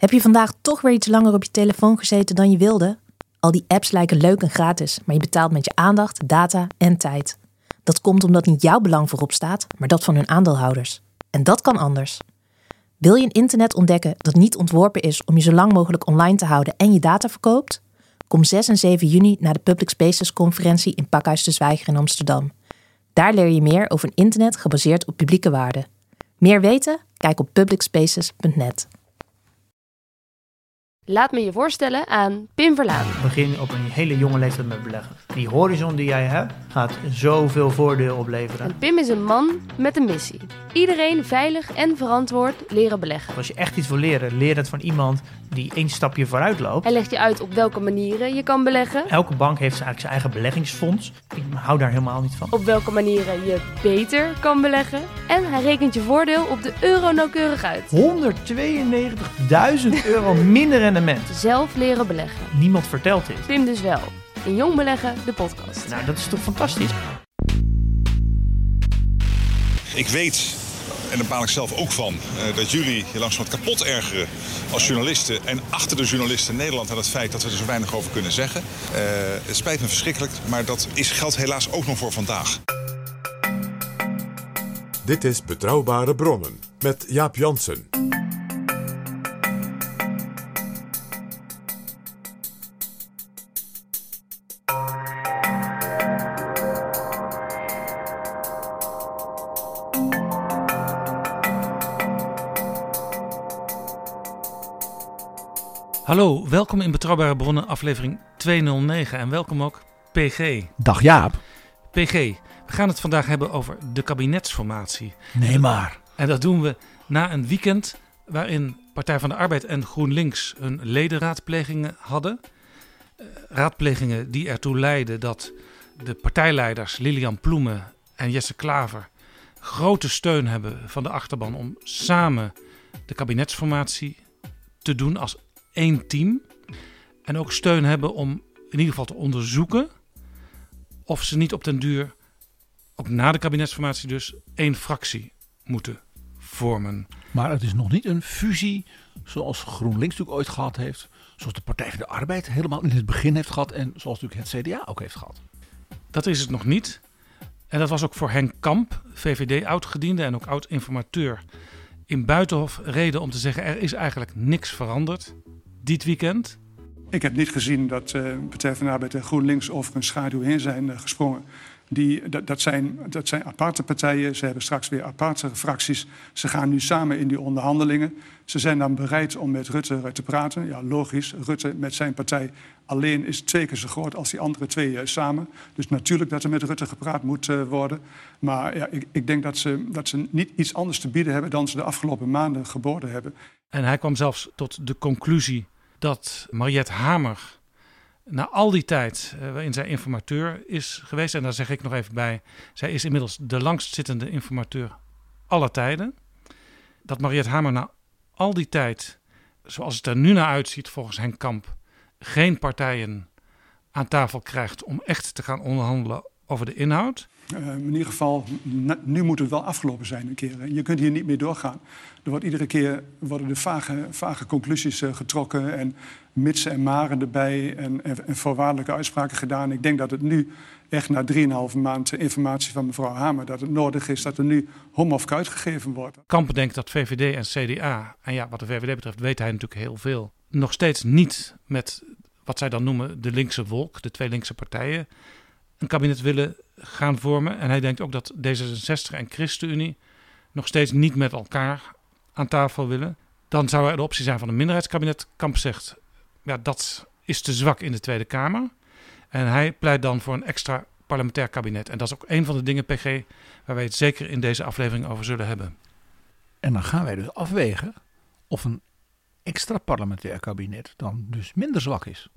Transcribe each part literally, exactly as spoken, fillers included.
Heb je vandaag toch weer iets langer op je telefoon gezeten dan je wilde? Al die apps lijken leuk en gratis, maar je betaalt met je aandacht, data en tijd. Dat komt omdat niet jouw belang voorop staat, maar dat van hun aandeelhouders. En dat kan anders. Wil je een internet ontdekken dat niet ontworpen is om je zo lang mogelijk online te houden en je data verkoopt? Kom zes en zeven juni naar de Public Spaces conferentie in Pakhuis de Zwijger in Amsterdam. Daar leer je meer over een internet gebaseerd op publieke waarden. Meer weten? Kijk op public spaces punt net. Laat me je voorstellen aan Pim Verlaan. Begin op een hele jonge leeftijd met beleggen. Die horizon die jij hebt, gaat zoveel voordeel opleveren. En Pim is een man met een missie. Iedereen veilig en verantwoord leren beleggen. Als je echt iets wil leren, leer het van iemand die één stapje vooruit loopt. Hij legt je uit op welke manieren je kan beleggen. Elke bank heeft eigenlijk zijn eigen beleggingsfonds. Ik hou daar helemaal niet van. Op welke manieren je beter kan beleggen. En hij rekent je voordeel op de euro nauwkeurig uit. honderdtweeënnegentigduizend euro minder rendement. Zelf leren beleggen. Niemand vertelt dit. Pim dus wel. In Jong Beleggen, de podcast. Nou, dat is toch fantastisch? Ik weet, en daar baal ik zelf ook van, uh, dat jullie je langzamerhand kapot ergeren als journalisten. En achter de journalisten in Nederland aan het feit dat we er zo weinig over kunnen zeggen. Uh, het spijt me verschrikkelijk, maar dat is, geldt helaas ook nog voor vandaag. Dit is Betrouwbare Bronnen met Jaap Jansen. Hallo, welkom in Betrouwbare Bronnen, aflevering tweehonderdnegen en welkom ook P G. Dag Jaap. P G, we gaan het vandaag hebben over de kabinetsformatie. Nee maar. En dat doen we na een weekend waarin Partij van de Arbeid en GroenLinks hun ledenraadplegingen hadden. Uh, raadplegingen die ertoe leidden dat de partijleiders Lilian Ploemen en Jesse Klaver grote steun hebben van de achterban om samen de kabinetsformatie te doen als één team. En ook steun hebben om in ieder geval te onderzoeken of ze niet op den duur, ook na de kabinetsformatie dus, één fractie moeten vormen. Maar het is nog niet een fusie zoals GroenLinks natuurlijk ooit gehad heeft. Zoals de Partij van de Arbeid helemaal in het begin heeft gehad. En zoals natuurlijk het C D A ook heeft gehad. Dat is het nog niet. En dat was ook voor Henk Kamp, V V D oud-gediende en ook oud-informateur, in Buitenhof reden om te zeggen er is eigenlijk niks veranderd dit weekend. Ik heb niet gezien dat uh, Partij van de Arbeid en GroenLinks over een schaduw heen zijn uh, gesprongen. Die, dat, dat, zijn, dat zijn aparte partijen. Ze hebben straks weer aparte fracties. Ze gaan nu samen in die onderhandelingen. Ze zijn dan bereid om met Rutte te praten. Ja, logisch. Rutte met zijn partij alleen is twee keer zo groot als die andere twee uh, samen. Dus natuurlijk dat er met Rutte gepraat moet uh, worden. Maar ja, ik, ik denk dat ze, dat ze niet iets anders te bieden hebben dan ze de afgelopen maanden geboden hebben. En hij kwam zelfs tot de conclusie dat Mariette Hamer na al die tijd uh, waarin zij informateur is geweest, en daar zeg ik nog even bij, zij is inmiddels de langstzittende informateur aller tijden, dat Mariette Hamer na al die tijd, zoals het er nu naar uitziet volgens Henk Kamp, geen partijen aan tafel krijgt om echt te gaan onderhandelen over de inhoud. Uh, in ieder geval, nu moet het wel afgelopen zijn een keer. Je kunt hier niet meer doorgaan. Er wordt iedere keer worden er vage, vage conclusies uh, getrokken en mitsen en maren erbij en, en, en voorwaardelijke uitspraken gedaan. Ik denk dat het nu echt na drieënhalve maand informatie van mevrouw Hamer, dat het nodig is dat er nu hom of kuit gegeven wordt. Kamp denkt dat V V D en C D A, en ja, wat de V V D betreft weet hij natuurlijk heel veel, nog steeds niet met wat zij dan noemen de linkse wolk, de twee linkse partijen, een kabinet willen gaan vormen. En hij denkt ook dat D zesenzestig en ChristenUnie nog steeds niet met elkaar aan tafel willen. Dan zou er de optie zijn van een minderheidskabinet. Kamp zegt, ja, dat is te zwak in de Tweede Kamer. En hij pleit dan voor een extra parlementair kabinet. En dat is ook een van de dingen, P G, waar wij het zeker in deze aflevering over zullen hebben. En dan gaan wij dus afwegen of een extra parlementair kabinet dan dus minder zwak is.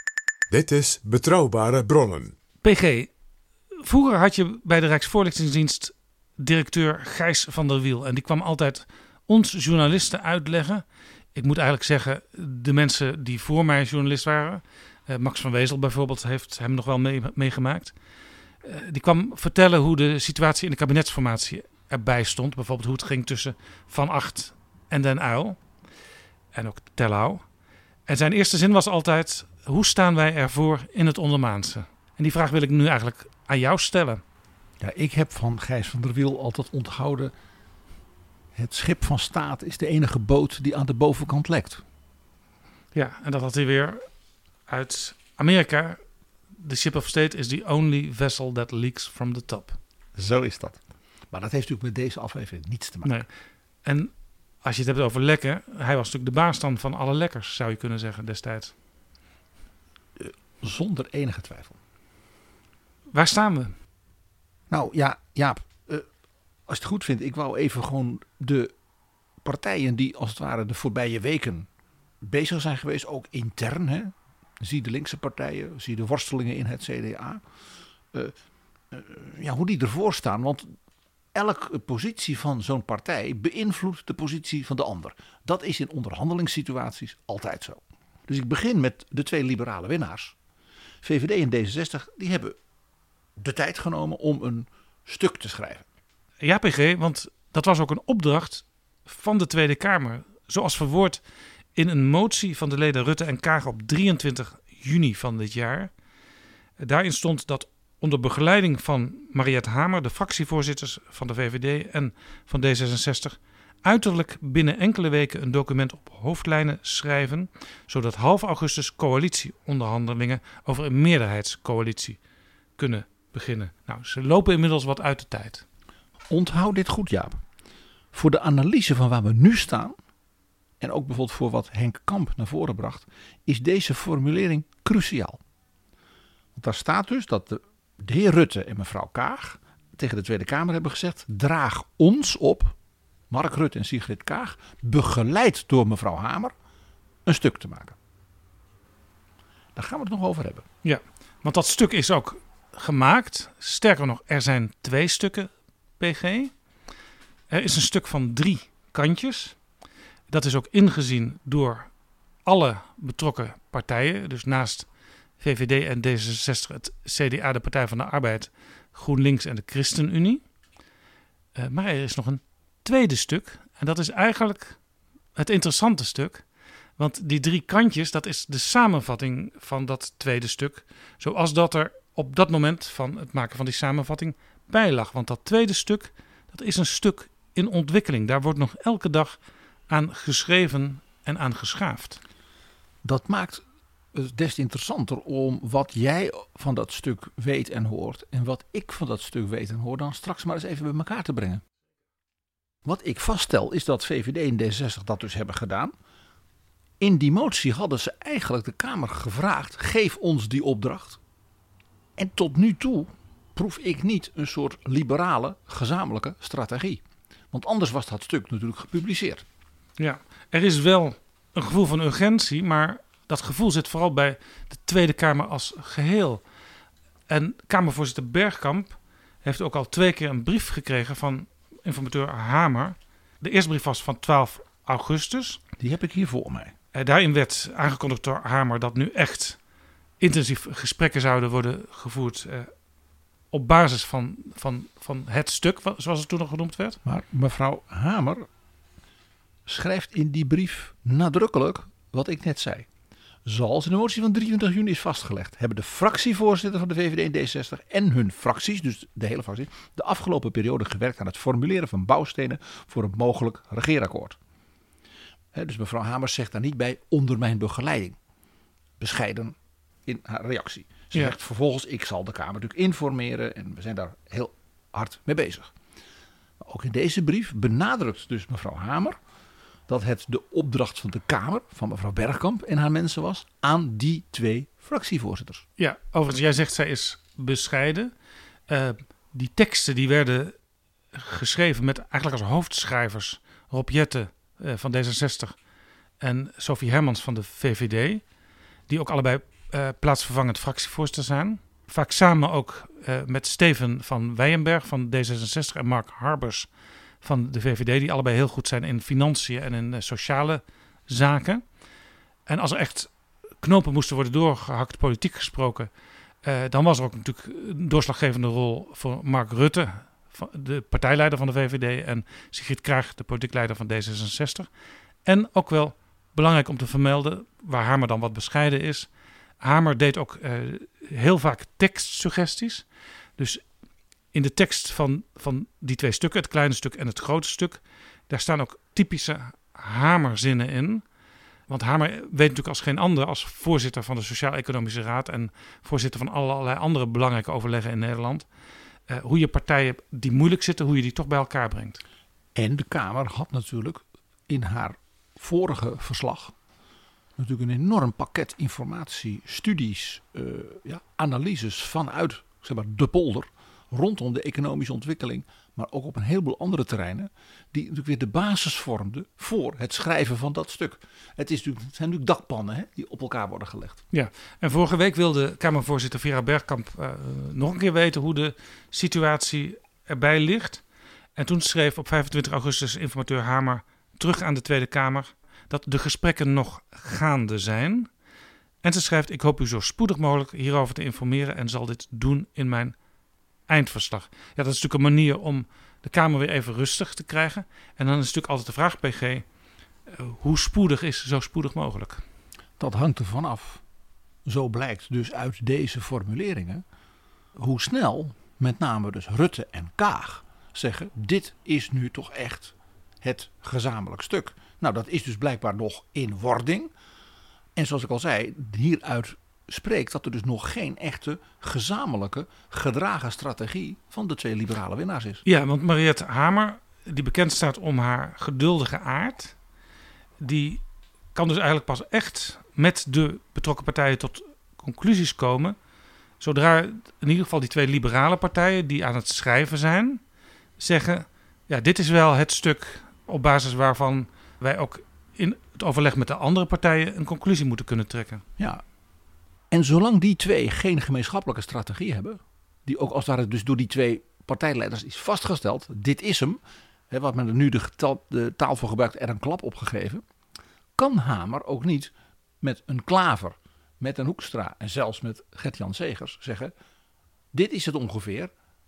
Dit is Betrouwbare Bronnen. P G, vroeger had je bij de Rijksvoorlichtingsdienst directeur Gijs van der Wiel. En die kwam altijd ons journalisten uitleggen. Ik moet eigenlijk zeggen, de mensen die voor mij journalist waren, uh, Max van Wezel bijvoorbeeld heeft hem nog wel mee, meegemaakt. Uh, die kwam vertellen hoe de situatie in de kabinetsformatie erbij stond. Bijvoorbeeld hoe het ging tussen Van Agt en Den Uyl. en ook Terlouw. En zijn eerste zin was altijd: hoe staan wij ervoor in het ondermaanse? En die vraag wil ik nu eigenlijk aan jou stellen. Ja, ik heb van Gijs van der Wiel altijd onthouden: het schip van staat is de enige boot die aan de bovenkant lekt. Ja, en dat had hij weer uit Amerika. The ship of state is the only vessel that leaks from the top. Zo is dat. Maar dat heeft natuurlijk met deze aflevering niets te maken. Nee. En als je het hebt over lekken, hij was natuurlijk de baas dan van alle lekkers, zou je kunnen zeggen destijds. Uh, zonder enige twijfel. Waar staan we? Nou ja, Jaap, uh, als je het goed vindt, ik wou even gewoon de partijen die als het ware de voorbije weken bezig zijn geweest, ook intern, hè. Zie de linkse partijen, zie de worstelingen in het C D A. Uh, uh, ja, hoe die ervoor staan, want elke positie van zo'n partij beïnvloedt de positie van de ander. Dat is in onderhandelingssituaties altijd zo. Dus ik begin met de twee liberale winnaars. V V D en D zesenzestig, die hebben de tijd genomen om een stuk te schrijven. Ja, P G, want dat was ook een opdracht van de Tweede Kamer. Zoals verwoord in een motie van de leden Rutte en Kaag op drieëntwintig juni van dit jaar. Daarin stond dat onder begeleiding van Mariette Hamer, de fractievoorzitters van de V V D en van D zesenzestig, uiterlijk binnen enkele weken een document op hoofdlijnen schrijven, zodat half augustus coalitieonderhandelingen over een meerderheidscoalitie kunnen beginnen. Nou, ze lopen inmiddels wat uit de tijd. Onthoud dit goed, Jaap. Voor de analyse van waar we nu staan, en ook bijvoorbeeld voor wat Henk Kamp naar voren bracht, is deze formulering cruciaal. Want daar staat dus dat de, de heer Rutte en mevrouw Kaag tegen de Tweede Kamer hebben gezegd: draag ons op, Mark Rutte en Sigrid Kaag, begeleid door mevrouw Hamer, een stuk te maken. Daar gaan we het nog over hebben. Ja, want dat stuk is ook gemaakt. Sterker nog, er zijn twee stukken, P G. Er is een stuk van drie kantjes. Dat is ook ingezien door alle betrokken partijen. Dus naast V V D en D zesenzestig het C D A, de Partij van de Arbeid, GroenLinks en de ChristenUnie. Uh, maar er is nog een tweede stuk. En dat is eigenlijk het interessante stuk. Want die drie kantjes, dat is de samenvatting van dat tweede stuk. Zoals dat er op dat moment van het maken van die samenvatting bij lag. Want dat tweede stuk, dat is een stuk in ontwikkeling. Daar wordt nog elke dag aan geschreven en aan geschaafd. Dat maakt het des te interessanter om wat jij van dat stuk weet en hoort en wat ik van dat stuk weet en hoor dan straks maar eens even bij elkaar te brengen. Wat ik vaststel is dat V V D en D zesenzestig dat dus hebben gedaan. In die motie hadden ze eigenlijk de Kamer gevraagd: geef ons die opdracht. En tot nu toe proef ik niet een soort liberale gezamenlijke strategie. Want anders was dat stuk natuurlijk gepubliceerd. Ja, er is wel een gevoel van urgentie, maar dat gevoel zit vooral bij de Tweede Kamer als geheel. En Kamervoorzitter Bergkamp heeft ook al twee keer een brief gekregen van informateur Hamer. De eerste brief was van twaalf augustus. Die heb ik hier voor mij. En daarin werd aangekondigd door Hamer dat nu echt intensief gesprekken zouden worden gevoerd eh, op basis van, van, van het stuk, zoals het toen nog genoemd werd. Maar mevrouw Hamer schrijft in die brief nadrukkelijk wat ik net zei. Zoals in de motie van drieëntwintig juni is vastgelegd, hebben de fractievoorzitter van de V V D en D zesenzestig en hun fracties, dus de hele fractie, de afgelopen periode gewerkt aan het formuleren van bouwstenen voor een mogelijk regeerakkoord. He, dus mevrouw Hamer zegt daar niet bij onder mijn begeleiding. Bescheiden in haar reactie. Ze Ja. zegt vervolgens: ik zal de Kamer natuurlijk informeren en we zijn daar heel hard mee bezig. Maar ook in deze brief benadrukt dus mevrouw Hamer dat het de opdracht van de Kamer, van mevrouw Bergkamp en haar mensen was, aan die twee fractievoorzitters. Ja, overigens, jij zegt zij is bescheiden. Uh, die teksten die werden geschreven met eigenlijk als hoofdschrijvers Rob Jetten uh, van D zesenzestig en Sophie Hermans van de V V D. Die ook allebei uh, plaatsvervangend fractievoorzitter zijn. Vaak samen ook uh, met Steven van Weyenberg van D zesenzestig en Mark Harbers van de V V D. Die allebei heel goed zijn in financiën en in uh, sociale zaken. En als er echt knopen moesten worden doorgehakt, politiek gesproken, Uh, dan was er ook natuurlijk een doorslaggevende rol voor Mark Rutte, de partijleider van de V V D, en Sigrid Kaag, de politiek leider van D zesenzestig. En ook wel belangrijk om te vermelden, waar Hamer dan wat bescheiden is. Hamer deed ook uh, heel vaak tekstsuggesties. Dus in de tekst van, van die twee stukken, het kleine stuk en het grote stuk, daar staan ook typische Hamerzinnen in. Want Hamer weet natuurlijk als geen ander, als voorzitter van de Sociaal-Economische Raad en voorzitter van allerlei andere belangrijke overleggen in Nederland, uh, hoe je partijen die moeilijk zitten, hoe je die toch bij elkaar brengt. En de Kamer had natuurlijk in haar vorige verslag natuurlijk een enorm pakket informatie, studies, uh, ja, analyses vanuit zeg maar, de polder rondom de economische ontwikkeling, maar ook op een heleboel andere terreinen, die natuurlijk weer de basis vormden voor het schrijven van dat stuk. Het, is natuurlijk, het zijn natuurlijk dakpannen hè, die op elkaar worden gelegd. Ja, en vorige week wilde Kamervoorzitter Vera Bergkamp uh, nog een keer weten hoe de situatie erbij ligt. En toen schreef op vijfentwintig augustus informateur Hamer terug aan de Tweede Kamer dat de gesprekken nog gaande zijn. En ze schrijft: ik hoop u zo spoedig mogelijk hierover te informeren en zal dit doen in mijn eindverslag. Ja, dat is natuurlijk een manier om de Kamer weer even rustig te krijgen. En dan is natuurlijk altijd de vraag, P G, uh, hoe spoedig is zo spoedig mogelijk? Dat hangt ervan af. Zo blijkt dus uit deze formuleringen hoe snel met name dus Rutte en Kaag zeggen: dit is nu toch echt het gezamenlijk stuk. Nou, dat is dus blijkbaar nog in wording. En zoals ik al zei, hieruit spreekt dat er dus nog geen echte gezamenlijke gedragen strategie van de twee liberale winnaars is. Ja, want Mariette Hamer, die bekend staat om haar geduldige aard, die kan dus eigenlijk pas echt met de betrokken partijen tot conclusies komen zodra in ieder geval die twee liberale partijen die aan het schrijven zijn zeggen: ja, dit is wel het stuk op basis waarvan wij ook in het overleg met de andere partijen een conclusie moeten kunnen trekken. Ja. En zolang die twee geen gemeenschappelijke strategie hebben, die ook als het ware dus door die twee partijleiders is vastgesteld, dit is hem, hè, wat men er nu de, taal, de taal voor gebruikt, er een klap op gegeven, kan Hamer ook niet met een Klaver, met een Hoekstra en zelfs met Gert-Jan Segers zeggen: dit is het ongeveer,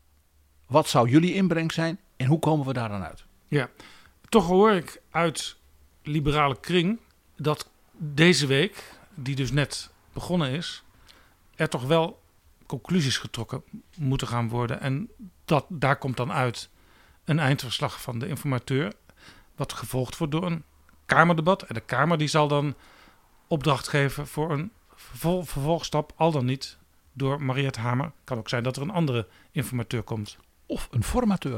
wat zou jullie inbreng zijn en hoe komen we daar dan uit? Ja, toch hoor ik uit liberale kring dat deze week, die dus net begonnen is, er toch wel conclusies getrokken moeten gaan worden. En dat, daar komt dan uit een eindverslag van de informateur, wat gevolgd wordt door een Kamerdebat. En de Kamer die zal dan opdracht geven voor een vervol- vervolgstap, al dan niet door Mariette Hamer. Kan ook zijn dat er een andere informateur komt. Of een formateur.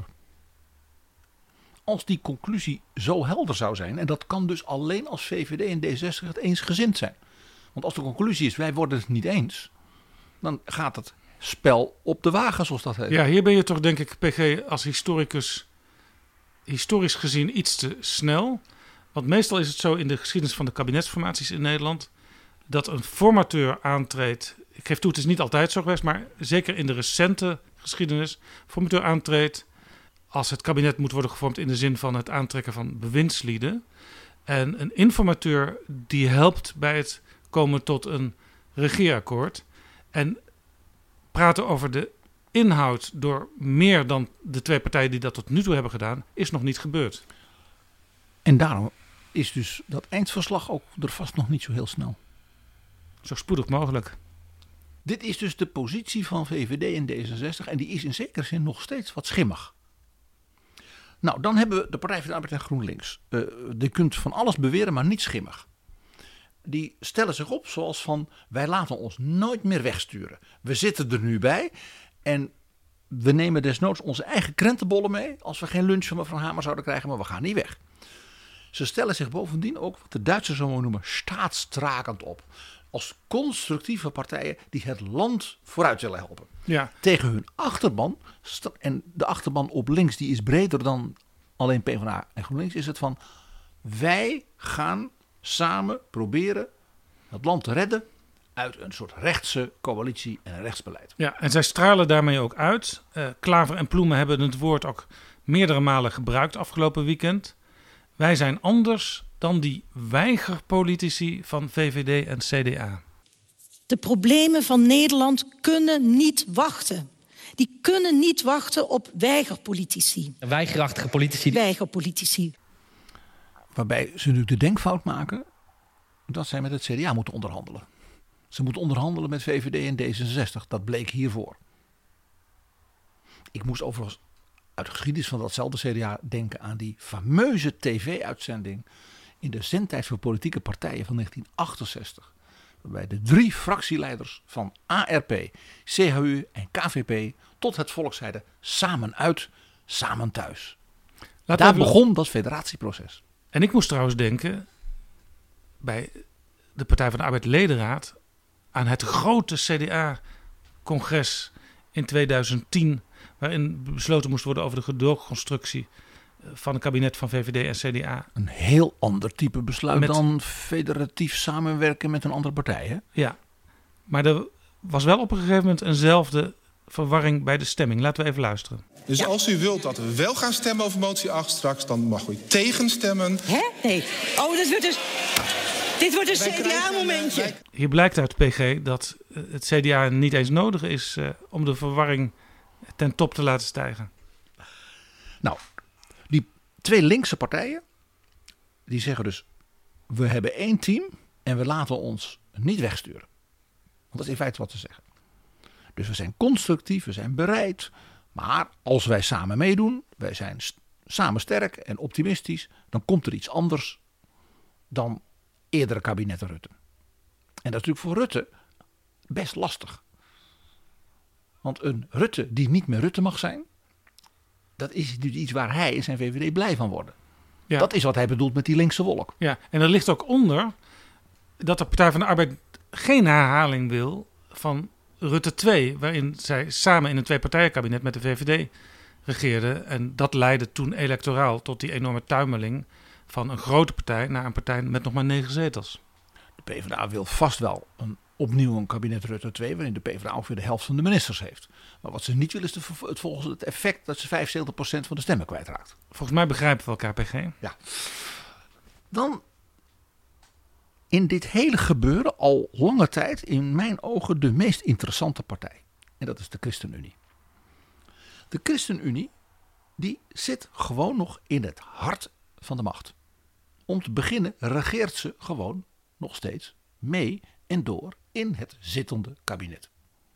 Als die conclusie zo helder zou zijn, en dat kan dus alleen als V V D en D zestig het eensgezind zijn. Want als de conclusie is: wij worden het niet eens, dan gaat het spel op de wagen, zoals dat heet. Ja, hier ben je toch denk ik, P G, als historicus historisch gezien iets te snel. Want meestal is het zo in de geschiedenis van de kabinetsformaties in Nederland dat een formateur aantreedt. Ik geef toe, het is niet altijd zo geweest, maar zeker in de recente geschiedenis. Formateur aantreedt als het kabinet moet worden gevormd in de zin van het aantrekken van bewindslieden. En een informateur die helpt bij het komen tot een regeerakkoord. En praten over de inhoud door meer dan de twee partijen die dat tot nu toe hebben gedaan, is nog niet gebeurd. En daarom is dus dat eindverslag ook er vast nog niet zo heel snel. Zo spoedig mogelijk. Dit is dus de positie van V V D en D zesenzestig en die is in zekere zin nog steeds wat schimmig. Nou, dan hebben we de Partij van de Arbeid en GroenLinks. Uh, die kunt van alles beweren, maar niet schimmig. Die stellen zich op zoals van: wij laten ons nooit meer wegsturen. We zitten er nu bij en we nemen desnoods onze eigen krentenbollen mee als we geen lunch van mevrouw Hamer zouden krijgen, maar we gaan niet weg. Ze stellen zich bovendien ook, wat de Duitsers zo noemen, staatstrakend op. Als constructieve partijen die het land vooruit willen helpen. Ja. Tegen hun achterban, en de achterban op links die is breder dan alleen PvdA en GroenLinks, is het van: wij gaan samen proberen het land te redden uit een soort rechtse coalitie en een rechtsbeleid. Ja, en zij stralen daarmee ook uit. Uh, Klaver en Ploemen hebben het woord ook meerdere malen gebruikt afgelopen weekend. Wij zijn anders dan die weigerpolitici van V V D en C D A. De problemen van Nederland kunnen niet wachten. Die kunnen niet wachten op weigerpolitici. Weigerachtige politici. Weigerpolitici. Waarbij ze natuurlijk de denkfout maken dat zij met het C D A moeten onderhandelen. Ze moeten onderhandelen met V V D en D zesenzestig. Dat bleek hiervoor. Ik moest overigens uit de geschiedenis van datzelfde C D A denken aan die fameuze tv-uitzending in de zendtijd voor politieke partijen van negentien achtenzestig. Waarbij de drie fractieleiders van A R P, C H U en K V P tot het volk zeiden samen uit, samen thuis. Laat Daar even... begon dat federatieproces. En ik moest trouwens denken bij de Partij van de Arbeid ledenraad aan het grote C D A-congres in tweeduizend tien, waarin besloten moest worden over de gedoogconstructie van een kabinet van V V D en C D A. Een heel ander type besluit Met... dan federatief samenwerken met een andere partij. Hè? Ja, maar er was wel op een gegeven moment eenzelfde verwarring bij de stemming. Laten we even luisteren. Dus ja. Als u wilt dat we wel gaan stemmen over motie acht straks, dan mag u tegenstemmen. Hè? Nee. Oh, dat wordt dus... Dit wordt een C D A-momentje. Hier blijkt uit P G dat het C D A niet eens nodig is uh, om de verwarring ten top te laten stijgen. Nou, die twee linkse partijen, die zeggen dus, we hebben één team en we laten ons niet wegsturen. Want dat is in feite wat ze zeggen. Dus we zijn constructief, we zijn bereid. Maar als wij samen meedoen, wij zijn st- samen sterk en optimistisch, dan komt er iets anders dan eerdere kabinetten Rutte. En dat is natuurlijk voor Rutte best lastig. Want een Rutte die niet meer Rutte mag zijn, dat is natuurlijk iets waar hij en zijn V V D blij van worden. Ja. Dat is wat hij bedoelt met die linkse wolk. Ja, en er ligt ook onder dat de Partij van de Arbeid geen herhaling wil van Rutte twee, waarin zij samen in een tweepartijenkabinet met de V V D regeerden. En dat leidde toen electoraal tot die enorme tuimeling van een grote partij naar een partij met nog maar negen zetels. De PvdA wil vast wel een, opnieuw een kabinet Rutte twee, waarin de PvdA ongeveer de helft van de ministers heeft. Maar wat ze niet willen is de, het, volgens het effect dat ze vijfenzeventig procent van de stemmen kwijtraakt. Volgens mij begrijpen we elkaar, P G. Ja. Dan in dit hele gebeuren al lange tijd in mijn ogen de meest interessante partij. En dat is de ChristenUnie. De ChristenUnie die zit gewoon nog in het hart van de macht. Om te beginnen regeert ze gewoon nog steeds mee en door in het zittende kabinet.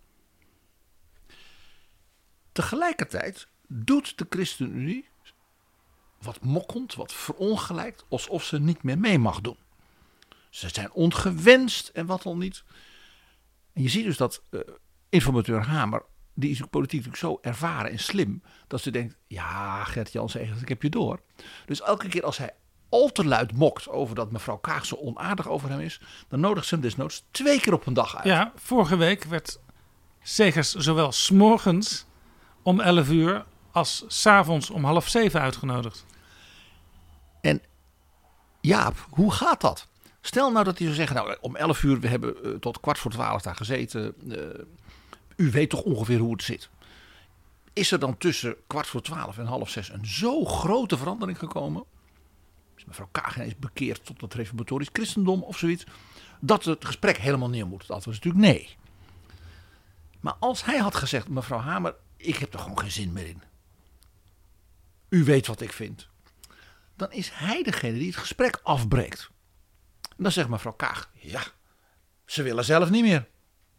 Tegelijkertijd doet de ChristenUnie wat mokkend, wat verongelijkt, alsof ze niet meer mee mag doen. Ze zijn ongewenst en wat al niet. En je ziet dus dat uh, informateur Hamer, die is ook politiek natuurlijk zo ervaren en slim, dat ze denkt, ja Gert-Jan Segers, ik heb je door. Dus elke keer als hij al te luid mokt over dat mevrouw Kaag zo onaardig over hem is, dan nodigt ze hem desnoods twee keer op een dag uit. Ja, vorige week werd Segers zowel 's morgens om elf uur als 's avonds om half zeven uitgenodigd. En Jaap, hoe gaat dat? Stel nou dat hij zou zeggen, nou om elf uur, we hebben uh, tot kwart voor twaalf daar gezeten. Uh, u weet toch ongeveer hoe het zit. Is er dan tussen kwart voor twaalf en half zes een zo grote verandering gekomen? Is mevrouw Kaag ineens bekeerd tot het reformatorisch christendom of zoiets? Dat het gesprek helemaal neer moet. Dat was natuurlijk nee. Maar als hij had gezegd, mevrouw Hamer, ik heb er gewoon geen zin meer in. U weet wat ik vind. Dan is hij degene die het gesprek afbreekt. En dan zegt mevrouw Kaag, ja, ze willen zelf niet meer.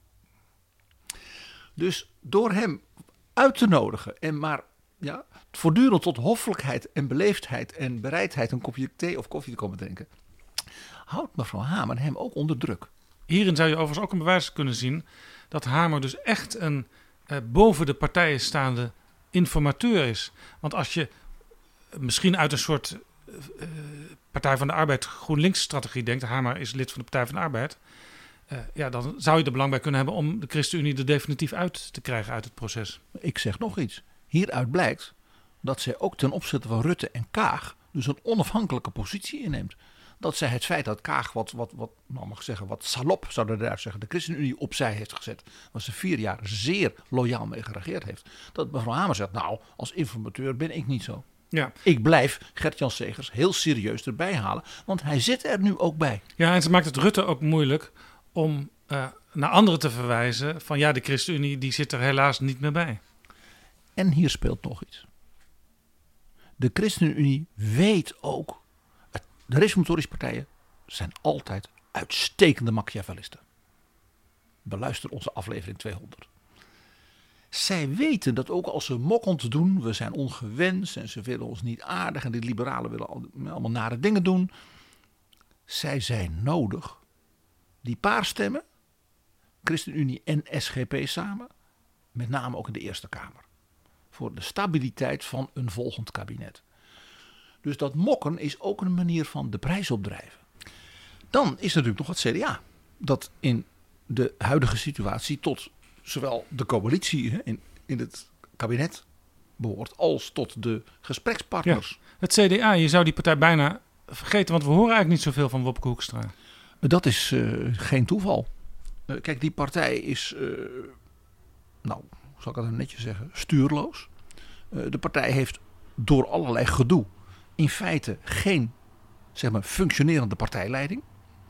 Dus door hem uit te nodigen en maar ja, voortdurend tot hoffelijkheid en beleefdheid en bereidheid een kopje thee of koffie te komen drinken, houdt mevrouw Hamer hem ook onder druk. Hierin zou je overigens ook een bewijs kunnen zien dat Hamer dus echt een eh, boven de partijen staande informateur is. Want als je misschien uit een soort uh, Partij van de Arbeid GroenLinks strategie denkt, Hamer is lid van de Partij van de Arbeid, uh, ja, dan zou je er belang bij kunnen hebben om de ChristenUnie er definitief uit te krijgen uit het proces. Ik zeg nog iets. Hieruit blijkt dat zij ook ten opzichte van Rutte en Kaag dus een onafhankelijke positie inneemt. Dat zij het feit dat Kaag wat, wat, wat nou mag ik zeggen, wat salop, zouden we daar zeggen, de ChristenUnie opzij heeft gezet, waar ze vier jaar zeer loyaal mee geregeerd heeft. Dat mevrouw Hamer zegt, nou, als informateur ben ik niet zo. Ja. Ik blijf Gert-Jan Segers heel serieus erbij halen, want hij zit er nu ook bij. Ja, en ze maakt het Rutte ook moeilijk om uh, naar anderen te verwijzen van ja, de ChristenUnie die zit er helaas niet meer bij. En hier speelt nog iets. De ChristenUnie weet ook, de reformatorische partijen zijn altijd uitstekende Machiavellisten. Beluister onze aflevering tweehonderd. Zij weten dat ook als ze mokkend doen, we zijn ongewenst en ze willen ons niet aardig en die liberalen willen allemaal nare dingen doen. Zij zijn nodig. Die paar stemmen, ChristenUnie en S G P samen, met name ook in de Eerste Kamer. Voor de stabiliteit van een volgend kabinet. Dus dat mokken is ook een manier van de prijs opdrijven. Dan is er natuurlijk nog het C D A. Dat in de huidige situatie tot zowel de coalitie in, in het kabinet behoort als tot de gesprekspartners. Ja, het C D A, je zou die partij bijna vergeten, want we horen eigenlijk niet zoveel van Wopke Hoekstra. Dat is uh, geen toeval. Uh, kijk, die partij is, uh, nou, zal ik het netjes zeggen, stuurloos. Uh, de partij heeft door allerlei gedoe in feite geen, zeg maar, functionerende partijleiding.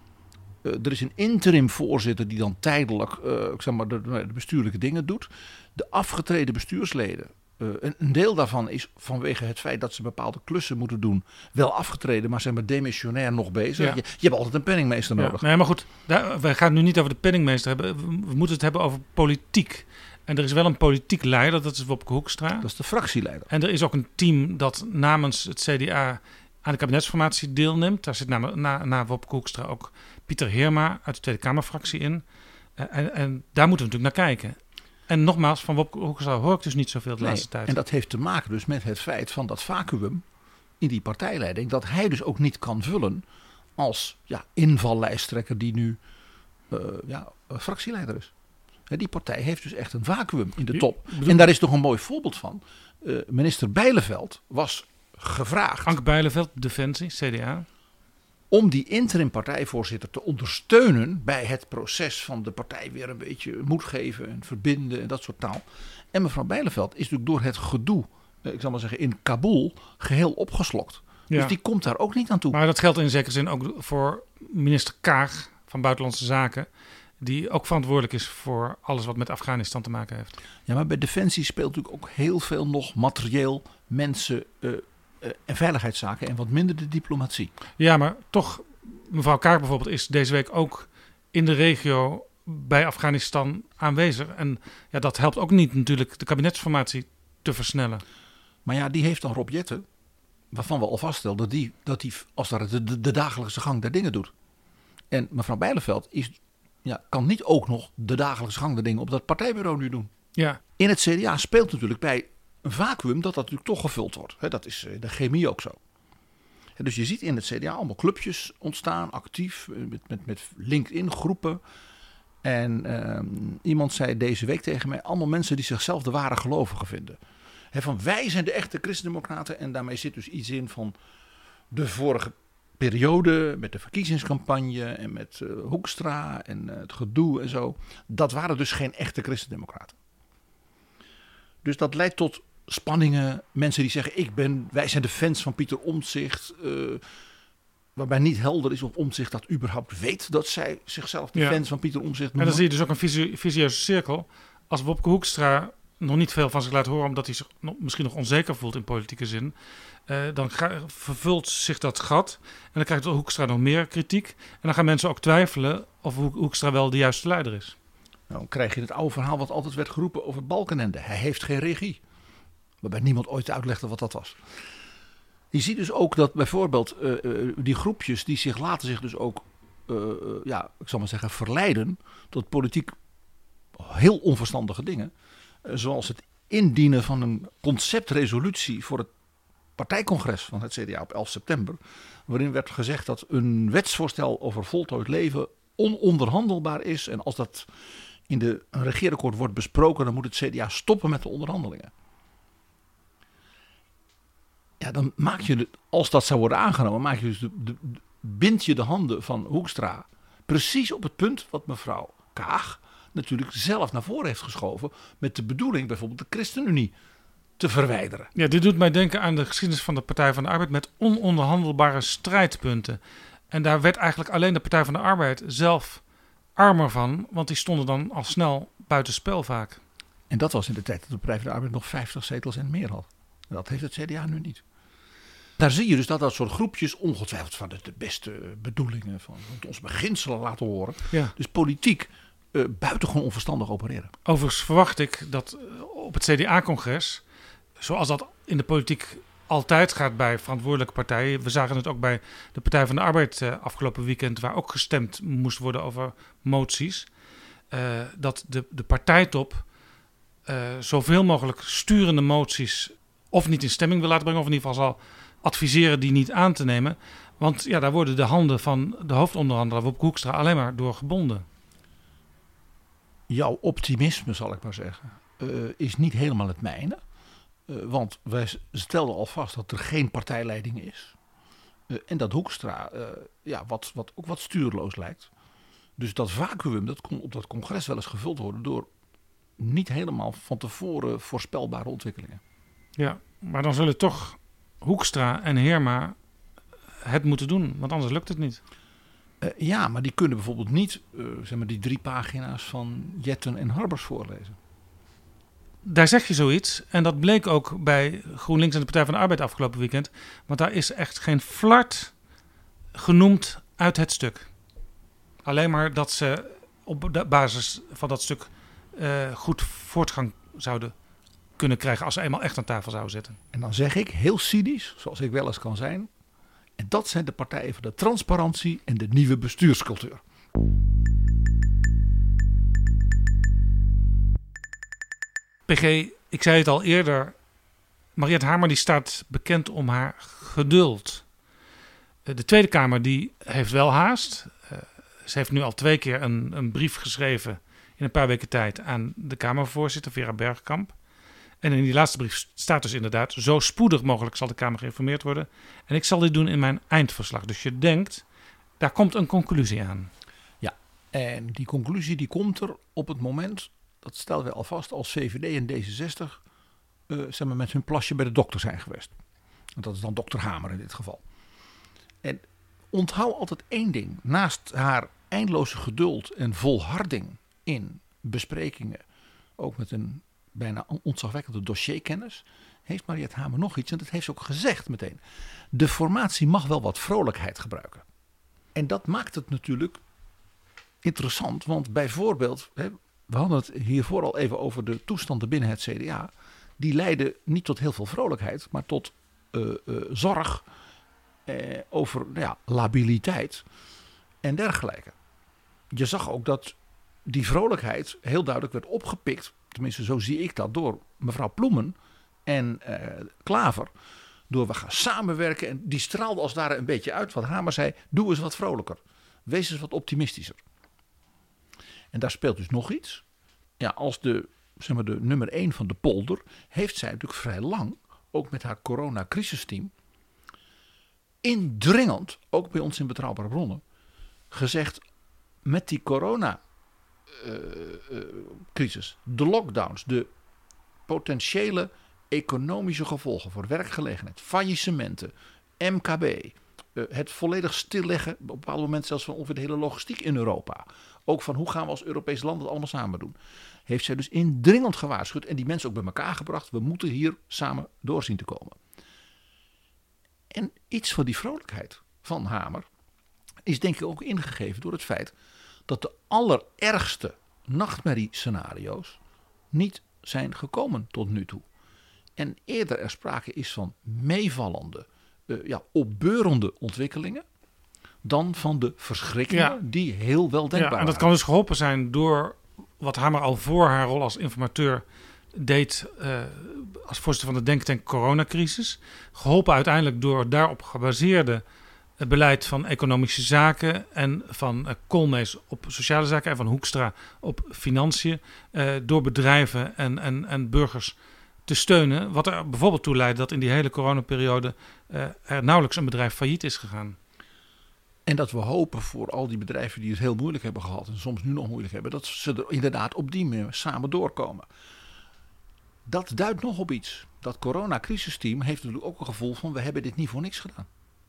Uh, er is een interim voorzitter die dan tijdelijk uh, zeg maar, de, de bestuurlijke dingen doet. De afgetreden bestuursleden, uh, een, een deel daarvan is vanwege het feit dat ze bepaalde klussen moeten doen, wel afgetreden, maar zijn maar demissionair nog bezig. Ja. Je, je hebt altijd een penningmeester nodig. Ja, nee, maar goed, daar, wij gaan het nu niet over de penningmeester hebben. We, we moeten het hebben over politiek. En er is wel een politiek leider, dat is Wopke Hoekstra. Dat is de fractieleider. En er is ook een team dat namens het C D A aan de kabinetsformatie deelneemt. Daar zit na, na, na Wopke Hoekstra ook Pieter Heerma uit de Tweede Kamerfractie in. Uh, en, en daar moeten we natuurlijk naar kijken. En nogmaals, van Wopke Hoekstra hoor ik dus niet zoveel de nee, laatste tijd. En dat heeft te maken dus met het feit van dat vacuüm in die partijleiding. Dat hij dus ook niet kan vullen als ja, invallijsttrekker die nu uh, ja, fractieleider is. Die partij heeft dus echt een vacuüm in de top. En daar is toch een mooi voorbeeld van. Uh, minister Bijleveld was gevraagd. Anke Bijleveld, Defensie, C D A. Om die interim partijvoorzitter te ondersteunen bij het proces van de partij weer een beetje moed geven en verbinden en dat soort taal. En mevrouw Bijleveld is natuurlijk door het gedoe, ik zal maar zeggen in Kabul, geheel opgeslokt. Ja. Dus die komt daar ook niet aan toe. Maar dat geldt in zekere zin ook voor minister Kaag van Buitenlandse Zaken, die ook verantwoordelijk is voor alles wat met Afghanistan te maken heeft. Ja, maar bij Defensie speelt natuurlijk ook heel veel nog materieel, mensen uh, uh, en veiligheidszaken en wat minder de diplomatie. Ja, maar toch, mevrouw Kaag bijvoorbeeld is deze week ook in de regio bij Afghanistan aanwezig. En ja, dat helpt ook niet natuurlijk de kabinetsformatie te versnellen. Maar ja, die heeft dan Rob Jetten, waarvan we al vaststelden dat die, dat die als het de, de, de dagelijkse gang der dingen doet. En mevrouw Bijleveld is... Ja, kan niet ook nog de dagelijkse gang de dingen op dat partijbureau nu doen. Ja. In het C D A speelt natuurlijk bij een vacuüm dat dat natuurlijk toch gevuld wordt. He, dat is in de chemie ook zo. He, dus je ziet in het C D A allemaal clubjes ontstaan, actief, met, met, met LinkedIn groepen. En um, iemand zei deze week tegen mij, allemaal mensen die zichzelf de ware gelovigen vinden. He, van wij zijn de echte christendemocraten en daarmee zit dus iets in van de vorige periode met de verkiezingscampagne en met uh, Hoekstra en uh, het gedoe en zo. Dat waren dus geen echte christendemocraten. Dus dat leidt tot spanningen. Mensen die zeggen, ik ben, wij zijn de fans van Pieter Omtzigt. Uh, waarbij niet helder is of Omtzigt dat überhaupt weet dat zij zichzelf de ja. fans van Pieter Omtzigt noemen. En dan zie je dus ook een visie, visieuze cirkel. Als Wopke Hoekstra nog niet veel van zich laat horen, omdat hij zich nog, misschien nog onzeker voelt in politieke zin, Uh, dan ga, vervult zich dat gat. En dan krijgt Hoekstra nog meer kritiek. En dan gaan mensen ook twijfelen of Hoekstra wel de juiste leider is. Nou, dan krijg je het oude verhaal wat altijd werd geroepen over Balkenende. Hij heeft geen regie. Waarbij niemand ooit uitlegde wat dat was. Je ziet dus ook dat bijvoorbeeld uh, uh, die groepjes die zich laten zich dus ook, uh, uh, ja, ik zal maar zeggen, verleiden tot politiek heel onverstandige dingen. Uh, zoals het indienen van een conceptresolutie voor het partijcongres van het C D A op elf september. Waarin werd gezegd dat een wetsvoorstel over voltooid leven ononderhandelbaar is. En als dat in de, een regeerakkoord wordt besproken, dan moet het C D A stoppen met de onderhandelingen. Ja, dan maak je, de, als dat zou worden aangenomen, maak je dus de, de, de, bind je de handen van Hoekstra precies op het punt wat mevrouw Kaag natuurlijk zelf naar voren heeft geschoven. Met de bedoeling bijvoorbeeld de ChristenUnie te verwijderen. Ja, dit doet mij denken aan de geschiedenis van de Partij van de Arbeid met ononderhandelbare strijdpunten. En daar werd eigenlijk alleen de Partij van de Arbeid zelf armer van, want die stonden dan al snel buitenspel vaak. En dat was in de tijd dat de Partij van de Arbeid nog vijftig zetels en meer had. Dat heeft het C D A nu niet. Daar zie je dus dat dat soort groepjes ongetwijfeld van de, de beste bedoelingen van ons beginselen laten horen. Ja. Dus politiek uh, buitengewoon onverstandig opereren. Overigens verwacht ik dat op het C D A-congres, zoals dat in de politiek altijd gaat bij verantwoordelijke partijen. We zagen het ook bij de Partij van de Arbeid uh, afgelopen weekend, waar ook gestemd moest worden over moties. Uh, dat de, de partijtop uh, zoveel mogelijk sturende moties of niet in stemming wil laten brengen, of in ieder geval zal adviseren die niet aan te nemen. Want ja, daar worden de handen van de hoofdonderhandelaar Wopke Hoekstra alleen maar door gebonden. Jouw optimisme, zal ik maar zeggen, uh, is niet helemaal het mijne. Uh, want wij stelden al vast dat er geen partijleiding is. Uh, en dat Hoekstra uh, ja, wat, wat, ook wat stuurloos lijkt. Dus dat vacuüm dat kon op dat congres wel eens gevuld worden door niet helemaal van tevoren voorspelbare ontwikkelingen. Ja, maar dan zullen toch Hoekstra en Heerma het moeten doen, want anders lukt het niet. Uh, ja, maar die kunnen bijvoorbeeld niet uh, zeg maar die drie pagina's van Jetten en Harbers voorlezen. Daar zeg je zoiets. En dat bleek ook bij GroenLinks en de Partij van de Arbeid afgelopen weekend. Want daar is echt geen flart genoemd uit het stuk. Alleen maar dat ze op de basis van dat stuk uh, goed voortgang zouden kunnen krijgen als ze eenmaal echt aan tafel zouden zitten. En dan zeg ik heel cynisch, zoals ik wel eens kan zijn. En dat zijn de partijen van de transparantie en de nieuwe bestuurscultuur. P G, ik zei het al eerder. Mariette Hamer die staat bekend om haar geduld. De Tweede Kamer die heeft wel haast. Uh, ze heeft nu al twee keer een, een brief geschreven in een paar weken tijd aan de Kamervoorzitter Vera Bergkamp. En in die laatste brief staat dus inderdaad: zo spoedig mogelijk zal de Kamer geïnformeerd worden. En ik zal dit doen in mijn eindverslag. Dus je denkt, daar komt een conclusie aan. Ja, en die conclusie die komt er op het moment, dat stellen wij alvast, als V V D en D zesenzestig uh, zeg maar, met hun plasje bij de dokter zijn geweest. Want dat is dan dokter Hamer in dit geval. En onthoud altijd één ding. Naast haar eindeloze geduld en volharding in besprekingen, ook met een bijna ontzagwekkende dossierkennis, heeft Mariette Hamer nog iets. En dat heeft ze ook gezegd meteen. De formatie mag wel wat vrolijkheid gebruiken. En dat maakt het natuurlijk interessant. Want bijvoorbeeld, we hadden het hiervoor al even over de toestanden binnen het C D A. Die leiden niet tot heel veel vrolijkheid, maar tot uh, uh, zorg uh, over nou ja, labiliteit en dergelijke. Je zag ook dat die vrolijkheid heel duidelijk werd opgepikt, tenminste zo zie ik dat, door mevrouw Ploemen en uh, Klaver. Door we gaan samenwerken en die straalde als daar een beetje uit. Wat Hamer zei, doe eens wat vrolijker. Wees eens wat optimistischer. En daar speelt dus nog iets. Ja, als de, zeg maar, de nummer één van de polder heeft zij natuurlijk vrij lang, ook met haar coronacrisisteam, indringend, ook bij ons in Betrouwbare Bronnen, gezegd, met die corona uh, uh, crisis, de lockdowns, de potentiële economische gevolgen voor werkgelegenheid, faillissementen, M K B, uh, het volledig stilleggen, op een bepaald moment zelfs van ongeveer de hele logistiek in Europa. Ook van hoe gaan we als Europees land het allemaal samen doen. Heeft zij dus indringend gewaarschuwd en die mensen ook bij elkaar gebracht. We moeten hier samen door zien te komen. En iets van die vrolijkheid van Hamer is denk ik ook ingegeven door het feit dat de allerergste nachtmerriescenario's niet zijn gekomen tot nu toe. En eerder er sprake is van meevallende, uh, ja, opbeurende ontwikkelingen dan van de verschrikkingen ja. die heel wel denkbaar waren. Ja, en dat kan dus geholpen zijn door wat Hamer al voor haar rol als informateur deed uh, als voorzitter van de denktank coronacrisis. Geholpen uiteindelijk door daarop gebaseerde het beleid van economische zaken en van uh, Koolmees op sociale zaken en van Hoekstra op financiën. Uh, door bedrijven en, en, en burgers te steunen. Wat er bijvoorbeeld toe leidde dat in die hele coronaperiode uh, er nauwelijks een bedrijf failliet is gegaan. En dat we hopen voor al die bedrijven die het heel moeilijk hebben gehad en soms nu nog moeilijk hebben, dat ze er inderdaad op die manier samen doorkomen. Dat duidt nog op iets. Dat coronacrisisteam heeft natuurlijk ook een gevoel van we hebben dit niet voor niks gedaan.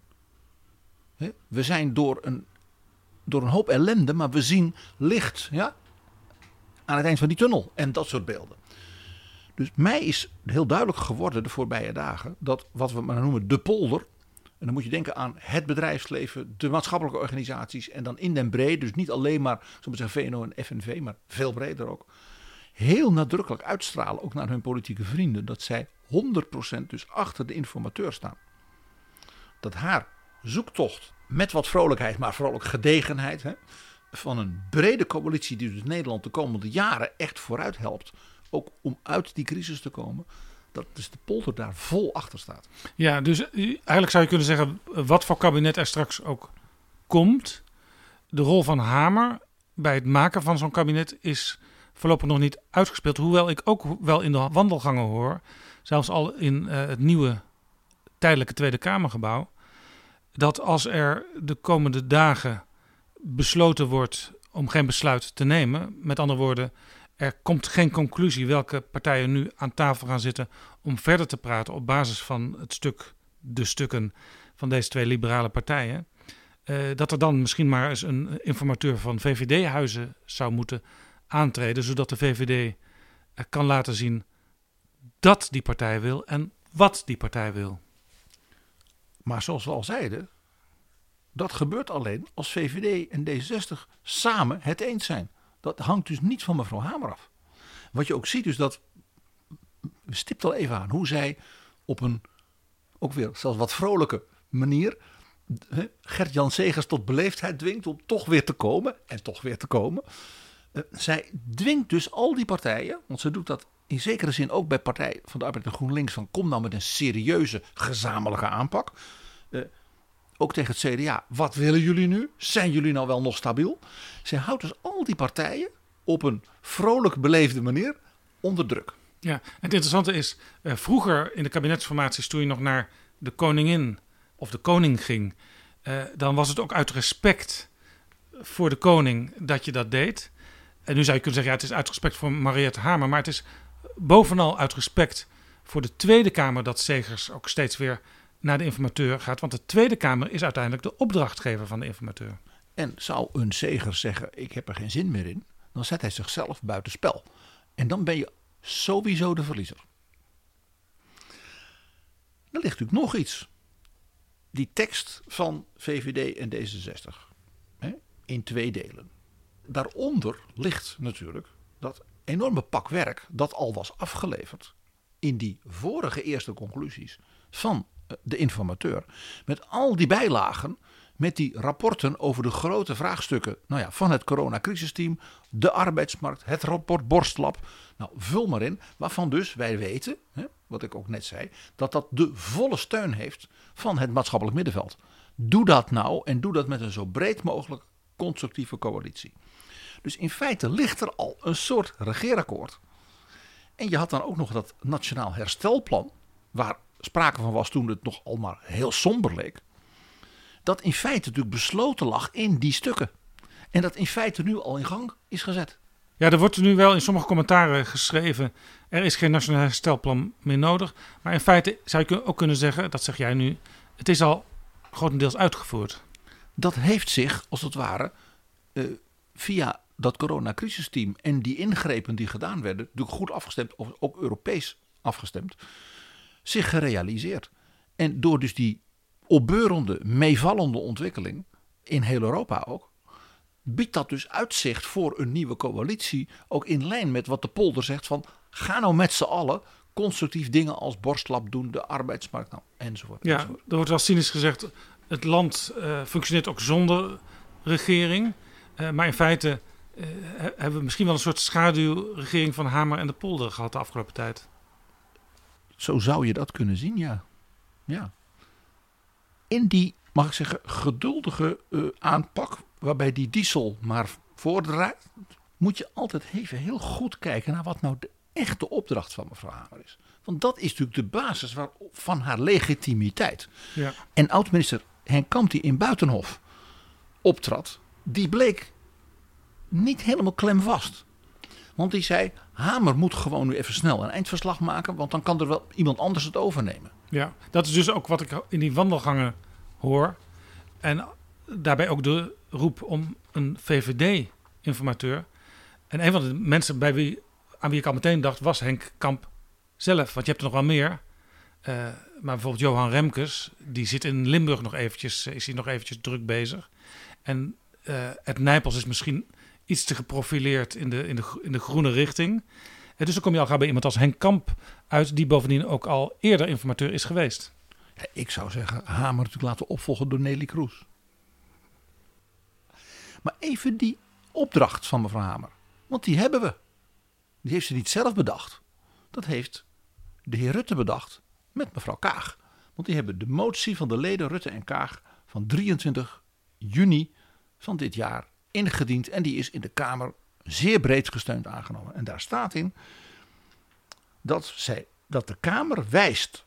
We zijn door een, door een hoop ellende, maar we zien licht ja, aan het eind van die tunnel en dat soort beelden. Dus mij is heel duidelijk geworden de voorbije dagen dat wat we maar noemen de polder, En dan moet je denken aan het bedrijfsleven, de maatschappelijke organisaties en dan in den brede, dus niet alleen maar zoals zeggen V N O en F N V, maar veel breder ook. Heel nadrukkelijk uitstralen, ook naar hun politieke vrienden, dat zij honderd procent dus achter de informateur staan. Dat haar zoektocht met wat vrolijkheid, maar vooral ook gedegenheid, hè, van een brede coalitie die dus Nederland de komende jaren echt vooruit helpt, ook om uit die crisis te komen, dat dus de polder daar vol achter staat. Ja, dus eigenlijk zou je kunnen zeggen, wat voor kabinet er straks ook komt, de rol van Hamer bij het maken van zo'n kabinet is voorlopig nog niet uitgespeeld. Hoewel ik ook wel in de wandelgangen hoor, zelfs al in uh, het nieuwe tijdelijke Tweede Kamergebouw, dat als er de komende dagen besloten wordt om geen besluit te nemen, met andere woorden, er komt geen conclusie welke partijen nu aan tafel gaan zitten om verder te praten op basis van het stuk, de stukken van deze twee liberale partijen, uh, dat er dan misschien maar eens een informateur van V V D-huizen zou moeten aantreden, zodat de V V D uh, kan laten zien dat die partij wil en wat die partij wil. Maar zoals we al zeiden, dat gebeurt alleen als V V D en D zesenzestig samen het eens zijn. Dat hangt dus niet van mevrouw Hamer af. Wat je ook ziet is dat, we stipt al even aan, hoe zij op een, ook weer zelfs wat vrolijke manier, Gert-Jan Segers tot beleefdheid dwingt om toch weer te komen. En toch weer te komen. Uh, zij dwingt dus al die partijen, want ze doet dat in zekere zin ook bij Partij van de Arbeid en GroenLinks, van kom nou met een serieuze gezamenlijke aanpak. Uh, ook tegen het C D A, wat willen jullie nu? Zijn jullie nou wel nog stabiel? Zij houdt dus al die partijen op een vrolijk beleefde manier onder druk. Ja, en het interessante is, uh, vroeger in de kabinetsformaties, toen je nog naar de koningin of de koning ging, uh, dan was het ook uit respect voor de koning dat je dat deed. En nu zou je kunnen zeggen, ja, het is uit respect voor Mariette Hamer, maar het is bovenal uit respect voor de Tweede Kamer dat Segers ook steeds weer naar de informateur gaat. Want de Tweede Kamer is uiteindelijk de opdrachtgever van de informateur. En zou een Segers zeggen, ik heb er geen zin meer in, dan zet hij zichzelf buiten spel. En dan ben je sowieso de verliezer. Er ligt natuurlijk nog iets. Die tekst van V V D en D zesenzestig. Hè, in twee delen. Daaronder ligt natuurlijk dat enorme pak werk dat al was afgeleverd in die vorige eerste conclusies van de informateur. Met al die bijlagen, met die rapporten over de grote vraagstukken nou ja, van het coronacrisisteam, de arbeidsmarkt, het rapport Borstlab. Nou, vul maar in, waarvan dus wij weten, hè, wat ik ook net zei, dat dat de volle steun heeft van het maatschappelijk middenveld. Doe dat nou en doe dat met een zo breed mogelijk constructieve coalitie. Dus in feite ligt er al een soort regeerakkoord. En je had dan ook nog dat Nationaal Herstelplan, waar sprake van was toen het nog allemaal heel somber leek. Dat in feite natuurlijk besloten lag in die stukken. En dat in feite nu al in gang is gezet. Ja, er wordt nu wel in sommige commentaren geschreven, er is geen Nationaal Herstelplan meer nodig. Maar in feite zou je ook kunnen zeggen, dat zeg jij nu, het is al grotendeels uitgevoerd. Dat heeft zich, als het ware, uh, via dat coronacrisisteam en die ingrepen die gedaan werden, natuurlijk goed afgestemd, of ook Europees afgestemd, zich gerealiseerd. En door dus die opbeurende, meevallende ontwikkeling, in heel Europa ook, biedt dat dus uitzicht voor een nieuwe coalitie, ook in lijn met wat de polder zegt van, ga nou met z'n allen constructief dingen als Borstlab doen, de arbeidsmarkt, nou, enzovoort. Ja, enzovoort. er wordt wel cynisch gezegd, het land uh, functioneert ook zonder regering, uh, maar in feite uh, hebben we misschien wel een soort schaduwregering van Hamer en de polder gehad de afgelopen tijd. Zo zou je dat kunnen zien, ja. Ja. In die, mag ik zeggen, geduldige uh, aanpak, waarbij die diesel maar voordraait, moet je altijd even heel goed kijken naar wat nou de echte opdracht van mevrouw Hamer is. Want dat is natuurlijk de basis waar, van haar legitimiteit. Ja. En oud-minister Henk Kamp, die in Buitenhof optrad, die bleek niet helemaal klemvast. Want die zei, Hamer moet gewoon nu even snel een eindverslag maken, want dan kan er wel iemand anders het overnemen. Ja, dat is dus ook wat ik in die wandelgangen hoor. En daarbij ook de roep om een V V D-informateur. En een van de mensen bij wie, aan wie ik al meteen dacht, was Henk Kamp zelf. Want je hebt er nog wel meer. Uh, maar bijvoorbeeld Johan Remkes, die zit in Limburg nog eventjes, is hij nog eventjes druk bezig. En uh, Ed Nijpels is misschien iets te geprofileerd in de, in de, in de groene richting. En dus dan kom je al gauw bij iemand als Henk Kamp uit, die bovendien ook al eerder informateur is geweest. Ja, ik zou zeggen, Hamer natuurlijk laten opvolgen door Nelly Kroes. Maar even die opdracht van mevrouw Hamer. Want die hebben we. Die heeft ze niet zelf bedacht. Dat heeft de heer Rutte bedacht met mevrouw Kaag. Want die hebben de motie van de leden Rutte en Kaag van drieëntwintig juni van dit jaar ingediend. En die is in de Kamer zeer breed gesteund aangenomen. En daar staat in dat, zij, dat de Kamer wijst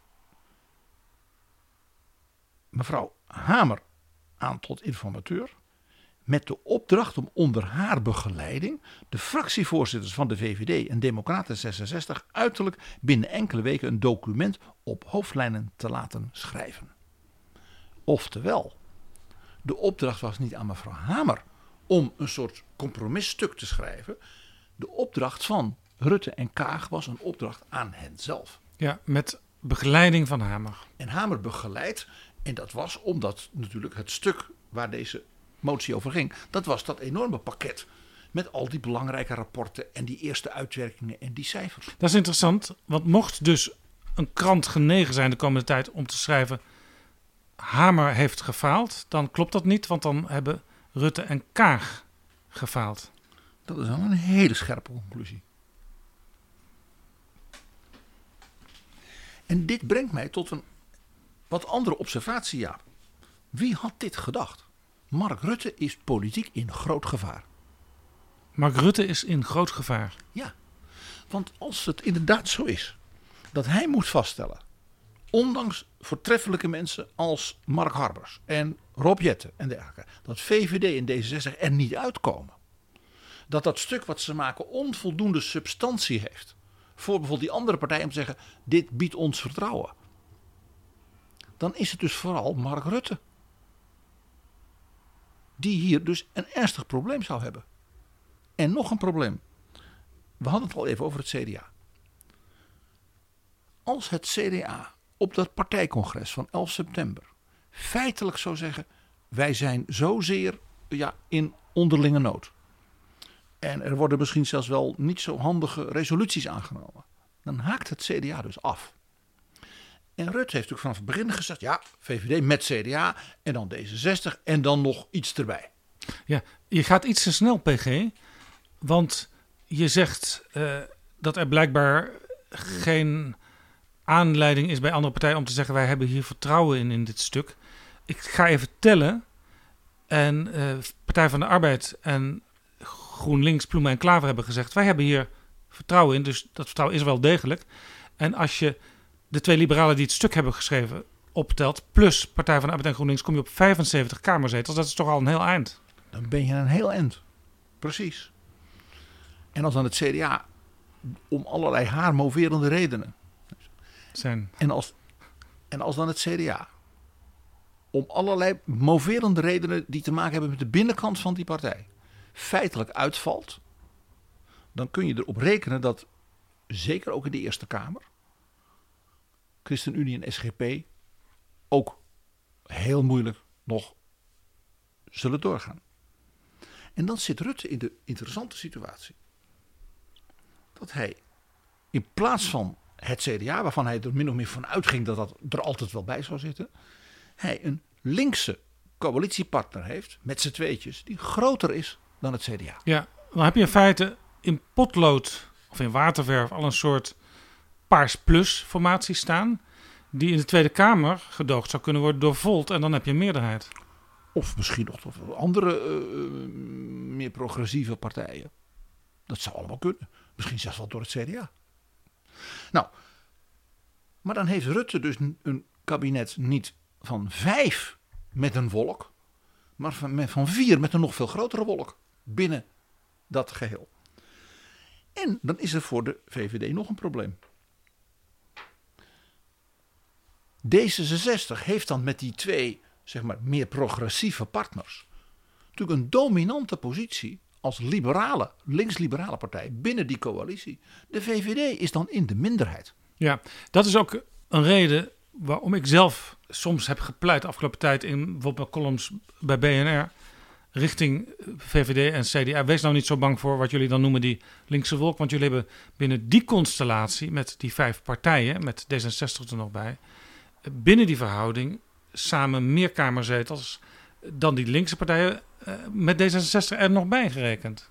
mevrouw Hamer aan tot informateur, met de opdracht om onder haar begeleiding de fractievoorzitters van de V V D en Democraten zesenzestig uiterlijk binnen enkele weken een document op hoofdlijnen te laten schrijven. Oftewel, de opdracht was niet aan mevrouw Hamer om een soort compromisstuk te schrijven. De opdracht van Rutte en Kaag was een opdracht aan hen zelf. Ja, met begeleiding van Hamer. En Hamer begeleidt, en dat was omdat natuurlijk het stuk waar deze motie over ging, dat was dat enorme pakket met al die belangrijke rapporten en die eerste uitwerkingen en die cijfers. Dat is interessant, want mocht dus een krant genegen zijn de komende tijd om te schrijven Hamer heeft gefaald, dan klopt dat niet, want dan hebben Rutte en Kaag gefaald. Dat is wel een hele scherpe conclusie. En dit brengt mij tot een wat andere observatie, Jaap. Wie had dit gedacht? Mark Rutte is politiek in groot gevaar. Mark Rutte is in groot gevaar? Ja, want als het inderdaad zo is dat hij moet vaststellen, ondanks voortreffelijke mensen als Mark Harbers en Rob Jetten en dergelijke, dat V V D en D zesenzestig er niet uitkomen. Dat dat stuk wat ze maken onvoldoende substantie heeft voor bijvoorbeeld die andere partijen om te zeggen, dit biedt ons vertrouwen. Dan is het dus vooral Mark Rutte die hier dus een ernstig probleem zou hebben. En nog een probleem. We hadden het al even over het C D A. Als het C D A op dat partijcongres van elf september feitelijk zou zeggen, wij zijn zozeer ja, in onderlinge nood. En er worden misschien zelfs wel niet zo handige resoluties aangenomen. Dan haakt het C D A dus af. En Rutte heeft natuurlijk vanaf het begin gezegd, ja, V V D met C D A en dan D zesenzestig en dan nog iets erbij. Ja, je gaat iets te snel, P G. Want je zegt uh, dat er blijkbaar geen aanleiding is bij andere partijen om te zeggen, wij hebben hier vertrouwen in in dit stuk. Ik ga even tellen. En uh, Partij van de Arbeid en GroenLinks, Ploemen en Klaver hebben gezegd, wij hebben hier vertrouwen in. Dus dat vertrouwen is wel degelijk. En als je de twee liberalen die het stuk hebben geschreven optelt, plus Partij van de Arbeid en GroenLinks, kom je op vijfenzeventig kamerzetels. Dat is toch al een heel eind. Dan ben je een heel eind. Precies. En als dan het C D A om allerlei haar moverende redenen zijn. En als, en als dan het C D A om allerlei moverende redenen die te maken hebben met de binnenkant van die partij feitelijk uitvalt, dan kun je erop rekenen dat zeker ook in de Eerste Kamer ChristenUnie en S G P ook heel moeilijk nog zullen doorgaan. En dan zit Rutte in de interessante situatie dat hij in plaats van het C D A, waarvan hij er min of meer van uitging dat dat er altijd wel bij zou zitten, hij een linkse coalitiepartner heeft met z'n tweetjes die groter is dan het C D A. Ja, dan heb je in feite in potlood of in waterverf al een soort Paars Plus formatie staan die in de Tweede Kamer gedoogd zou kunnen worden door Volt en dan heb je een meerderheid. Of misschien nog andere uh, meer progressieve partijen. Dat zou allemaal kunnen. Misschien zelfs wel door het C D A. Nou, maar dan heeft Rutte dus een kabinet niet van vijf met een wolk, maar van, van vier met een nog veel grotere wolk binnen dat geheel. En dan is er voor de V V D nog een probleem. D zesenzestig heeft dan met die twee, zeg maar, meer progressieve partners natuurlijk een dominante positie als liberale, links-liberale partij binnen die coalitie. De V V D is dan in de minderheid. Ja, dat is ook een reden waarom ik zelf soms heb gepleit de afgelopen tijd in bijvoorbeeld columns bij B N R richting V V D en C D A. Wees nou niet zo bang voor wat jullie dan noemen die linkse wolk. Want jullie hebben binnen die constellatie met die vijf partijen, met D zesenzestig er nog bij, binnen die verhouding samen meer kamerzetels dan die linkse partijen met D zesenzestig er nog bij gerekend.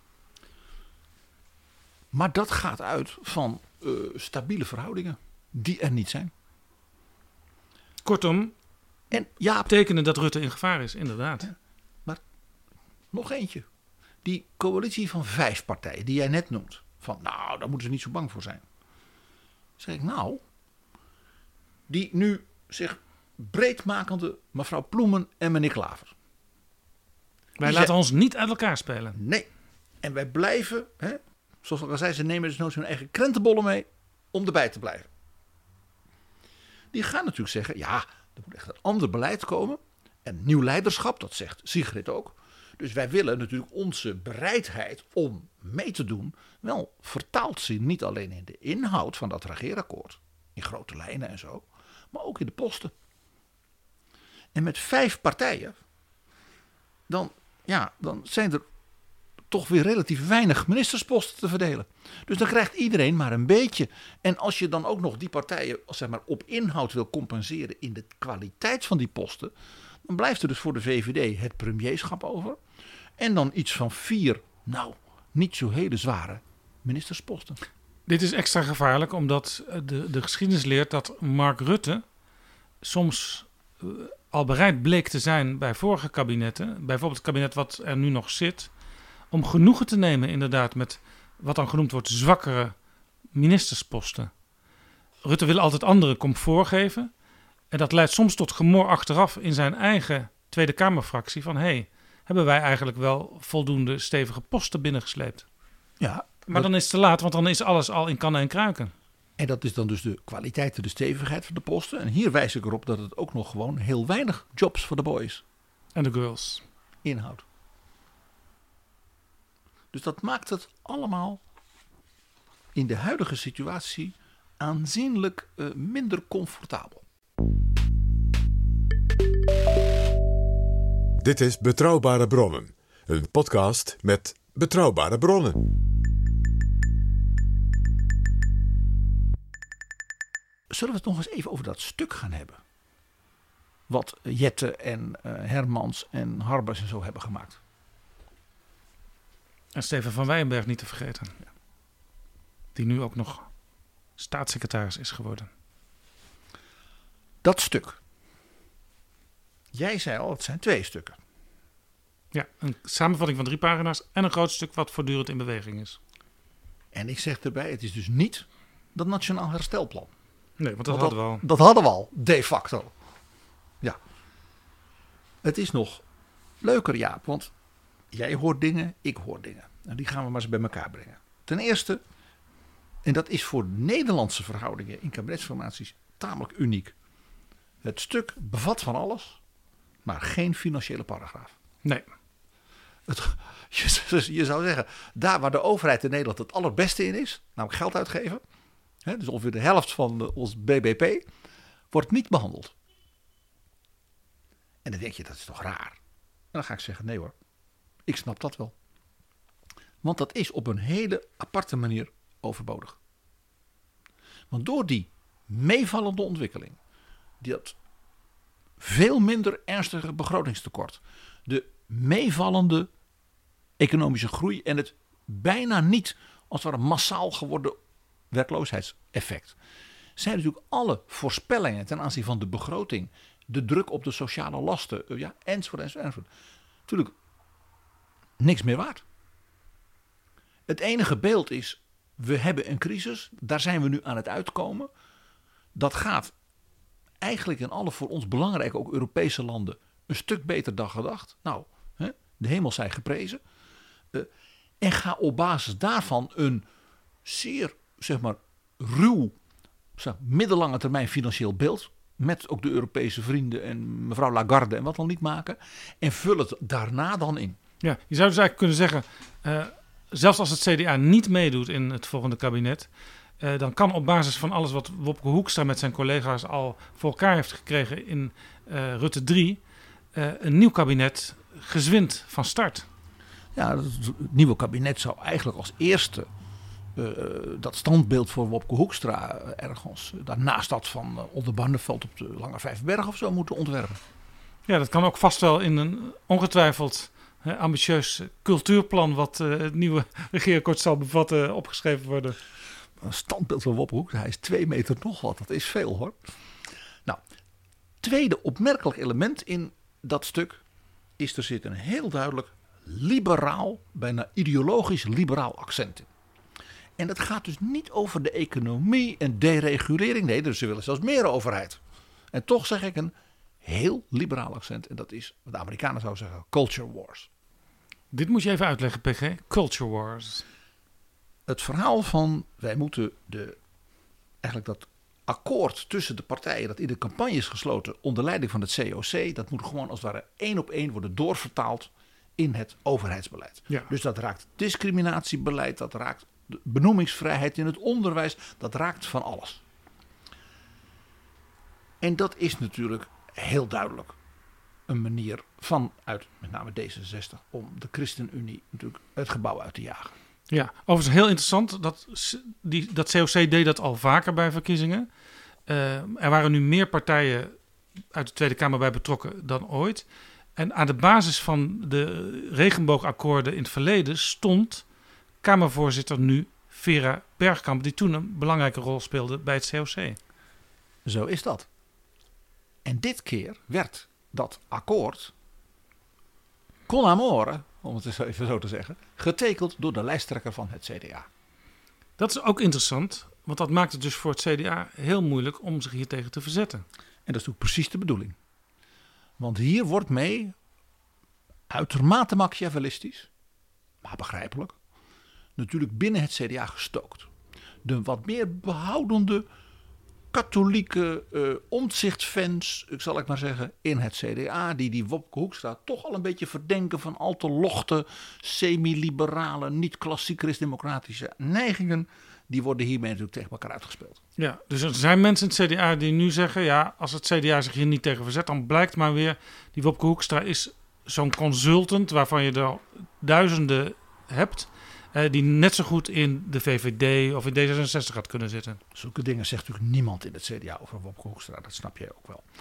Maar dat gaat uit van uh, stabiele verhoudingen die er niet zijn. Kortom, en ja, betekenen dat Rutte in gevaar is, inderdaad. Ja, maar nog eentje. Die coalitie van vijf partijen die jij net noemt. Van nou, daar moeten ze niet zo bang voor zijn. Zeg ik nou, die nu zich breedmakende mevrouw Ploemen en meneer Klaver. Wij laten zei, ons niet uit elkaar spelen. Nee. En wij blijven, hè, zoals ik al zei, ze nemen dus nooit hun eigen krentenbollen mee om erbij te blijven. Die gaan natuurlijk zeggen, ja, er moet echt een ander beleid komen. En nieuw leiderschap, dat zegt Sigrid ook. Dus wij willen natuurlijk onze bereidheid om mee te doen wel vertaald zien. Niet alleen in de inhoud van dat regeerakkoord, in grote lijnen en zo, maar ook in de posten. En met vijf partijen, dan, ja, dan zijn er toch weer relatief weinig ministersposten te verdelen. Dus dan krijgt iedereen maar een beetje. En als je dan ook nog die partijen zeg maar, op inhoud wil compenseren in de kwaliteit van die posten, dan blijft er dus voor de V V D het premierschap over. En dan iets van vier, nou, niet zo hele zware ministersposten. Dit is extra gevaarlijk omdat de, de geschiedenis leert dat Mark Rutte soms uh, al bereid bleek te zijn bij vorige kabinetten, bijvoorbeeld het kabinet wat er nu nog zit, om genoegen te nemen inderdaad met wat dan genoemd wordt zwakkere ministersposten. Rutte wil altijd anderen comfort geven. En dat leidt soms tot gemor achteraf in zijn eigen Tweede Kamerfractie van hé, hey, hebben wij eigenlijk wel voldoende stevige posten binnengesleept? Ja, maar dat, dan is het te laat, want dan is alles al in kannen en kruiken. En dat is dan dus de kwaliteit en de stevigheid van de posten. En hier wijs ik erop dat het ook nog gewoon heel weinig jobs voor de boys en de girls inhoudt. Dus dat maakt het allemaal in de huidige situatie aanzienlijk uh, minder comfortabel. Dit is Betrouwbare Bronnen, een podcast met betrouwbare bronnen. Zullen we het nog eens even over dat stuk gaan hebben? Wat Jette en uh, Hermans en Harbers en zo hebben gemaakt. En Steven van Wijnberg niet te vergeten. Ja. Die nu ook nog staatssecretaris is geworden. Dat stuk. Jij zei al, het zijn twee stukken. Ja, een samenvatting van drie pagina's en een groot stuk wat voortdurend in beweging is. En ik zeg erbij, het is dus niet dat Nationaal Herstelplan. Nee, want dat, want hadden we al. Dat hadden we al, de facto. Ja. Het is nog leuker, Jaap, want jij hoort dingen, ik hoor dingen. Nou, die gaan we maar eens bij elkaar brengen. Ten eerste, en dat is voor Nederlandse verhoudingen in kabinetsformaties tamelijk uniek. Het stuk bevat van alles, maar geen financiële paragraaf. Nee. Het, je, je zou zeggen, daar waar de overheid in Nederland het allerbeste in is, namelijk geld uitgeven, hè, dus ongeveer de helft van de, ons B B P, wordt niet behandeld. En dan denk je, dat is toch raar? En dan ga ik zeggen, nee hoor, ik snap dat wel. Want dat is op een hele aparte manier overbodig. Want door die meevallende ontwikkeling, dat veel minder ernstige begrotingstekort, de meevallende economische groei en het bijna niet als het ware massaal geworden werkloosheidseffect, zijn natuurlijk alle voorspellingen ten aanzien van de begroting, de druk op de sociale lasten, ja, enzovoort, enzovoort, enzovoort, natuurlijk niks meer waard. Het enige beeld is, we hebben een crisis, daar zijn we nu aan het uitkomen. Dat gaat eigenlijk in alle voor ons belangrijke, ook Europese landen, een stuk beter dan gedacht. Nou, hè, de hemel zij geprezen. Uh, en ga op basis daarvan een zeer, zeg maar, ruw, zeg, middellange termijn financieel beeld, met ook de Europese vrienden en mevrouw Lagarde en wat dan niet maken. En vul het daarna dan in. Ja, je zou dus eigenlijk kunnen zeggen, uh, zelfs als het C D A niet meedoet in het volgende kabinet, Uh, dan kan op basis van alles wat Wopke Hoekstra met zijn collega's al voor elkaar heeft gekregen in uh, Rutte drie... Uh, een nieuw kabinet gezwind van start. Ja, het nieuwe kabinet zou eigenlijk als eerste uh, dat standbeeld voor Wopke Hoekstra uh, ergens uh, daarnaast dat van uh, Oldenbarneveld op de Lange Vijfberg of zo moeten ontwerpen. Ja, dat kan ook vast wel in een ongetwijfeld uh, ambitieus cultuurplan wat uh, het nieuwe regeerakkoord zal bevatten opgeschreven worden. Een standbeeld van Wopke Hoekstra, hij is twee meter nog wat, dat is veel hoor. Nou, tweede opmerkelijk element in dat stuk is er zit een heel duidelijk liberaal, bijna ideologisch liberaal accent in. En dat gaat dus niet over de economie en deregulering. Nee, dus ze willen zelfs meer overheid. En toch zeg ik een heel liberaal accent. En dat is, wat de Amerikanen zouden zeggen, culture wars. Dit moet je even uitleggen, P G. Culture wars. Het verhaal van wij moeten de, eigenlijk dat akkoord tussen de partijen dat in de campagne is gesloten onder leiding van het C O C, dat moet gewoon als het ware één op één worden doorvertaald in het overheidsbeleid. Ja. Dus dat raakt discriminatiebeleid, dat raakt de benoemingsvrijheid in het onderwijs, dat raakt van alles. En dat is natuurlijk heel duidelijk een manier vanuit met name D zesenzestig om de ChristenUnie natuurlijk het gebouw uit te jagen. Ja, overigens heel interessant. Dat, die, dat C O C deed dat al vaker bij verkiezingen. Uh, er waren nu meer partijen uit de Tweede Kamer bij betrokken dan ooit. En aan de basis van de regenboogakkoorden in het verleden stond Kamervoorzitter nu Vera Bergkamp, die toen een belangrijke rol speelde bij het C O C. Zo is dat. En dit keer werd dat akkoord con amore, om het even zo te zeggen, getekend door de lijsttrekker van het C D A. Dat is ook interessant, want dat maakt het dus voor het C D A heel moeilijk om zich hier tegen te verzetten. En dat is natuurlijk precies de bedoeling. Want hier wordt mee, uitermate machiavellistisch, maar begrijpelijk, natuurlijk binnen het C D A gestookt. De wat meer behoudende katholieke uh, Omtzigt-fans, zal ik maar zeggen, in het C D A, die die Wopke Hoekstra toch al een beetje verdenken van al te lochte, semi-liberale, niet-klassiek christdemocratische neigingen, die worden hiermee natuurlijk tegen elkaar uitgespeeld. Ja, dus er zijn mensen in het C D A die nu zeggen, ja, als het C D A zich hier niet tegen verzet, dan blijkt maar weer, die Wopke Hoekstra is zo'n consultant waarvan je er duizenden hebt, Uh, die net zo goed in de V V D of in D zesenzestig gaat kunnen zitten. Zulke dingen zegt natuurlijk niemand in het C D A over Wopke Hoekstra. Dat snap jij ook wel.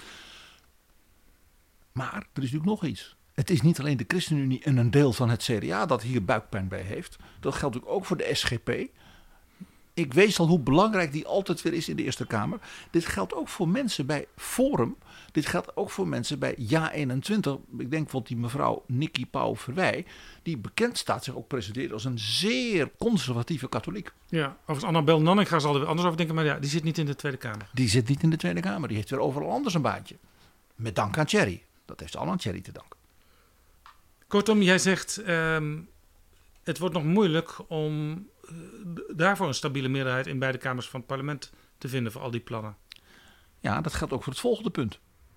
Maar er is natuurlijk nog iets. Het is niet alleen de ChristenUnie en een deel van het C D A dat hier buikpijn bij heeft. Dat geldt natuurlijk ook voor de S G P. Ik weet al hoe belangrijk die altijd weer is in de Eerste Kamer. Dit geldt ook voor mensen bij Forum. Dit geldt ook voor mensen bij Ja eenentwintig. Ik denk bijvoorbeeld die mevrouw Nikki Pauw-Verwij, die bekend staat zich ook presenteren als een zeer conservatieve katholiek. Ja, overigens Annabel Nanninga zal er weer anders over denken, maar ja, die zit niet in de Tweede Kamer. Die zit niet in de Tweede Kamer. Die heeft weer overal anders een baantje. Met dank aan Thierry. Dat heeft allemaal aan Thierry te danken. Kortom, jij zegt, um, het wordt nog moeilijk om uh, daarvoor een stabiele meerderheid in beide kamers van het parlement te vinden voor al die plannen. Ja, dat geldt ook voor het volgende punt.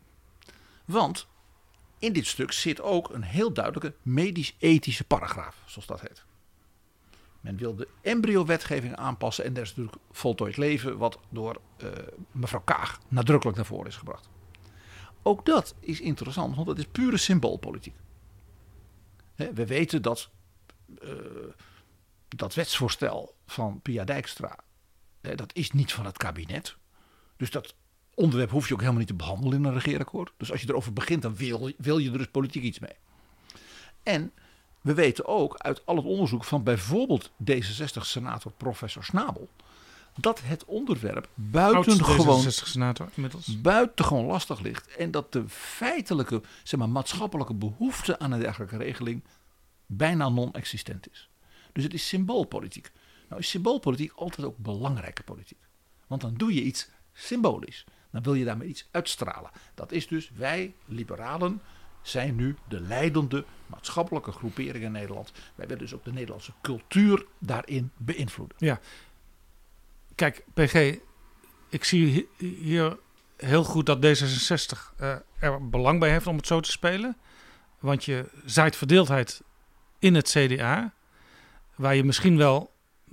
Want in dit stuk zit ook een heel duidelijke medisch-ethische paragraaf, zoals dat heet. Men wil de embryo-wetgeving aanpassen en er is natuurlijk voltooid leven wat door uh, mevrouw Kaag nadrukkelijk naar voren is gebracht. Ook dat is interessant, want dat is pure symboolpolitiek. He, we weten dat uh, dat wetsvoorstel van Pia Dijkstra, he, dat is niet van het kabinet. Dus dat onderwerp hoef je ook helemaal niet te behandelen in een regeerakkoord. Dus als je erover begint, dan wil, wil je er dus politiek iets mee. En we weten ook uit al het onderzoek van bijvoorbeeld D zesenzestig-senator professor Schnabel, dat het onderwerp buitengewoon, buitengewoon lastig ligt. En dat de feitelijke, zeg maar, maatschappelijke behoefte aan een dergelijke regeling bijna non-existent is. Dus het is symboolpolitiek. Nou is symboolpolitiek altijd ook belangrijke politiek. Want dan doe je iets symbolisch. Dan wil je daarmee iets uitstralen. Dat is dus, wij liberalen zijn nu de leidende maatschappelijke groepering in Nederland. Wij willen dus ook de Nederlandse cultuur daarin beïnvloeden. Ja. Kijk, P G, ik zie hier heel goed dat D zesenzestig uh, er belang bij heeft om het zo te spelen. Want je zaait verdeeldheid in het C D A, waar je misschien wel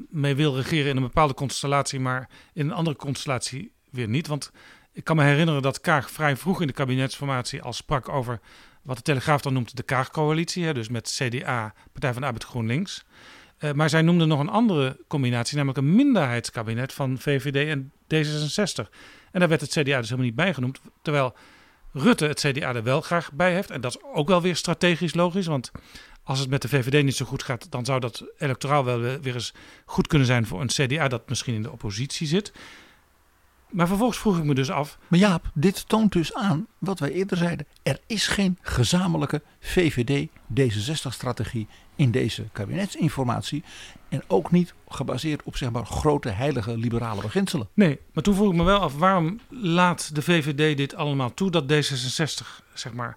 mee wil regeren in een bepaalde constellatie, maar in een andere constellatie weer niet. Want ik kan me herinneren dat Kaag vrij vroeg in de kabinetsformatie al sprak over wat de Telegraaf dan noemt de Kaag-coalitie. Hè, dus met C D A, Partij van de Arbeid, GroenLinks. Uh, maar zij noemde nog een andere combinatie, namelijk een minderheidskabinet van V V D en D zesenzestig. En daar werd het C D A dus helemaal niet bij genoemd. Terwijl Rutte het C D A er wel graag bij heeft. En dat is ook wel weer strategisch logisch. Want als het met de V V D niet zo goed gaat, dan zou dat electoraal wel weer eens goed kunnen zijn voor een C D A dat misschien in de oppositie zit. Maar vervolgens vroeg ik me dus af. Maar Jaap, dit toont dus aan wat wij eerder zeiden. Er is geen gezamenlijke V V D D zesenzestig-strategie in deze kabinetsinformatie. En ook niet gebaseerd op zeg maar grote heilige liberale beginselen. Nee, maar toen vroeg ik me wel af, waarom laat de V V D dit allemaal toe dat D zesenzestig zeg maar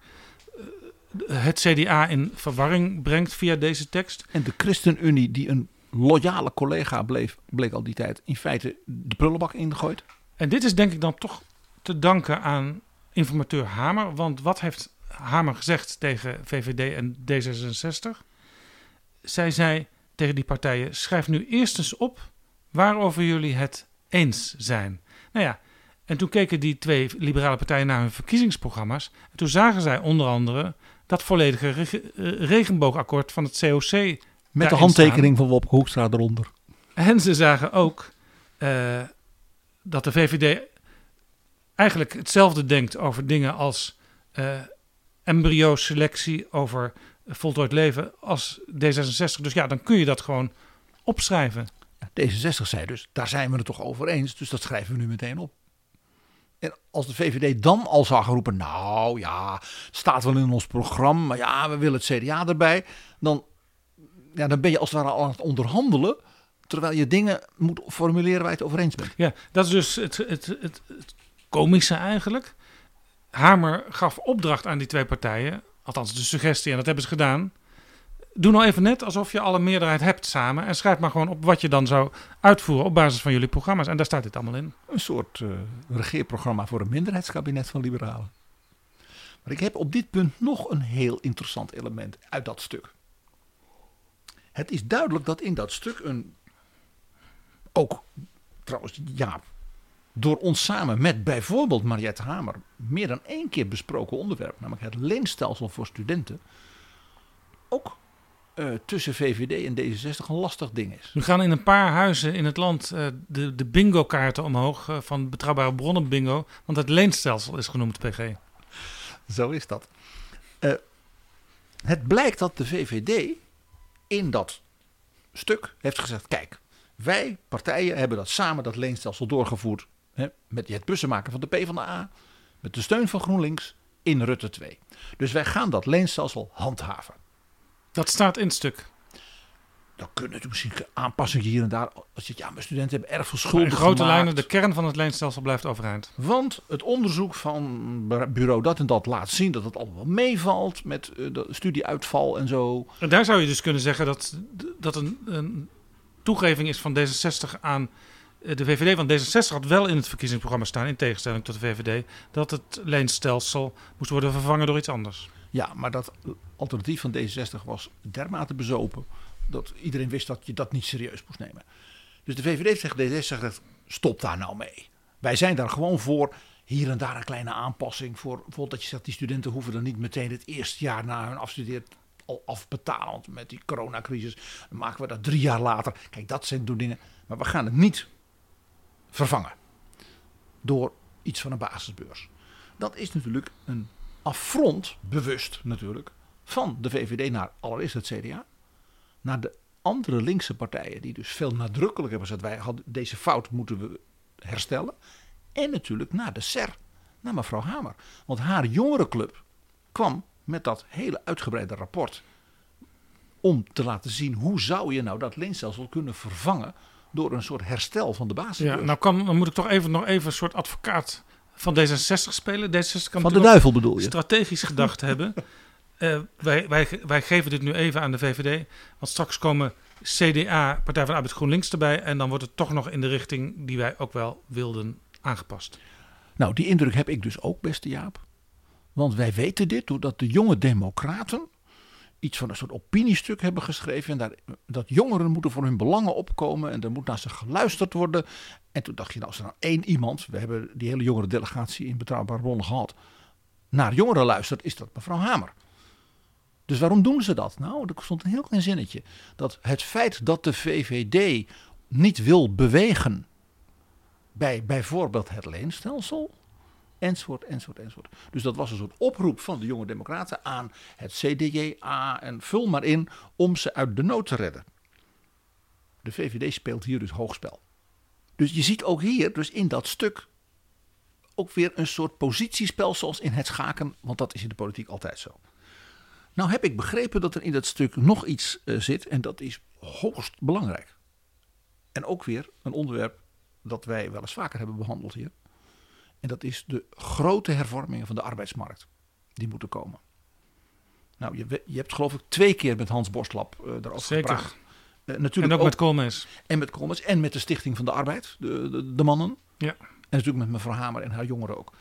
het C D A in verwarring brengt via deze tekst? En de ChristenUnie, die een loyale collega bleef, bleek al die tijd in feite de prullenbak ingegooid. En dit is denk ik dan toch te danken aan informateur Hamer. Want wat heeft Hamer gezegd tegen V V D en D zesenzestig? Zij zei tegen die partijen, schrijf nu eerst eens op waarover jullie het eens zijn. Nou ja, en toen keken die twee liberale partijen naar hun verkiezingsprogramma's. En toen zagen zij onder andere dat volledige reg- regenboogakkoord van het C O C. Met de handtekening staan. Van Wopke Hoekstra eronder. En ze zagen ook uh, dat de V V D eigenlijk hetzelfde denkt over dingen als uh, embryo-selectie, over voltooid leven als D zesenzestig. Dus ja, dan kun je dat gewoon opschrijven. Ja, D zesenzestig zei dus, daar zijn we het toch over eens, dus dat schrijven we nu meteen op. En als de V V D dan al zou roepen, nou ja, staat wel in ons programma, maar ja, we willen het C D A erbij, dan, ja, dan ben je als het ware al aan het onderhandelen, terwijl je dingen moet formuleren waar je het over eens bent. Ja, dat is dus het, het, het, het komische eigenlijk. Hamer gaf opdracht aan die twee partijen, althans de suggestie, en dat hebben ze gedaan. Doe nou even net alsof je al een meerderheid hebt samen en schrijf maar gewoon op wat je dan zou uitvoeren op basis van jullie programma's. En daar staat dit allemaal in. Een soort uh, regeerprogramma voor een minderheidskabinet van liberalen. Maar ik heb op dit punt nog een heel interessant element uit dat stuk. Het is duidelijk dat in dat stuk een, ook trouwens ja, door ons samen met bijvoorbeeld Mariette Hamer meer dan één keer besproken onderwerp, namelijk het leenstelsel voor studenten, ook uh, tussen V V D en D zesenzestig een lastig ding is. Nu gaan in een paar huizen in het land uh, de, de bingo-kaarten omhoog uh, van betrouwbare bronnen bingo, want het leenstelsel is genoemd, P G. Zo is dat. Uh, het blijkt dat de V V D in dat stuk heeft gezegd, kijk, wij partijen hebben dat samen dat leenstelsel doorgevoerd, hè, met het bussenmaken van de PvdA, met de steun van GroenLinks in Rutte twee. Dus wij gaan dat leenstelsel handhaven. Dat staat in het stuk. Dan kunnen er misschien aanpassingen hier en daar. Als je ja, mijn studenten hebben erg veel schulden in grote gemaakt. lijnen, de kern van het leenstelsel blijft overeind. Want het onderzoek van bureau dat en dat laat zien dat het allemaal meevalt met de studieuitval en zo. En daar zou je dus kunnen zeggen dat dat een, een toegeving is van D zesenzestig aan de V V D. Want D zesenzestig had wel in het verkiezingsprogramma staan, in tegenstelling tot de V V D, dat het leenstelsel moest worden vervangen door iets anders. Ja, maar dat alternatief van D zesenzestig was dermate bezopen dat iedereen wist dat je dat niet serieus moest nemen. Dus de V V D zegt, D zesenzestig, stop daar nou mee. Wij zijn daar gewoon voor, hier en daar een kleine aanpassing voor. Bijvoorbeeld dat je zegt, die studenten hoeven dan niet meteen het eerste jaar na hun afstudeert al afbetalen. Want met die coronacrisis dan maken we dat drie jaar later. Kijk, dat zijn doen dingen. Maar we gaan het niet vervangen door iets van een basisbeurs. Dat is natuurlijk een affront, bewust natuurlijk, van de V V D naar allereerst het C D A. Naar de andere linkse partijen die dus veel nadrukkelijker hebben gezegd, wij hadden deze fout moeten we herstellen. En natuurlijk naar de S E R, naar mevrouw Hamer. Want haar jongerenclub kwam met dat hele uitgebreide rapport om te laten zien hoe zou je nou dat leenstelsel kunnen vervangen door een soort herstel van de basisbeurs. Ja, nou kan, dan moet ik toch even nog even een soort advocaat van D zesenzestig spelen. D zesenzestig kan van de duivel bedoel je? Strategisch gedacht hebben. Uh, wij, wij, wij geven dit nu even aan de V V D. Want straks komen C D A, Partij van de Arbeid, GroenLinks erbij. En dan wordt het toch nog in de richting die wij ook wel wilden aangepast. Nou, die indruk heb ik dus ook, beste Jaap. Want wij weten dit doordat de jonge democraten iets van een soort opiniestuk hebben geschreven. En daar, dat jongeren moeten voor hun belangen opkomen. En er moet naar ze geluisterd worden. En toen dacht je, nou, als er nou één iemand, we hebben die hele jongere delegatie in Betrouwbare Bronnen gehad, naar jongeren luistert, is dat mevrouw Hamer. Dus waarom doen ze dat? Nou, er stond een heel klein zinnetje. Dat het feit dat de V V D niet wil bewegen bij bijvoorbeeld het leenstelsel, enzovoort, enzovoort, enzovoort. Dus dat was een soort oproep van de jonge democraten aan het C D J A en vul maar in om ze uit de nood te redden. De V V D speelt hier dus hoogspel. Dus je ziet ook hier, dus in dat stuk, ook weer een soort positiespel zoals in het schaken, want dat is in de politiek altijd zo. Nou heb ik begrepen dat er in dat stuk nog iets uh, zit en dat is hoogst belangrijk. En ook weer een onderwerp dat wij wel eens vaker hebben behandeld hier. En dat is de grote hervormingen van de arbeidsmarkt. Die moeten komen. Nou, je, je hebt geloof ik twee keer met Hans Borstlap uh, daarover Zeker. gepraat. Uh, natuurlijk en ook, ook met Koolmees. En met Koolmees en met de Stichting van de Arbeid, de, de, de mannen. Ja. En natuurlijk met mevrouw Hamer en haar jongeren ook.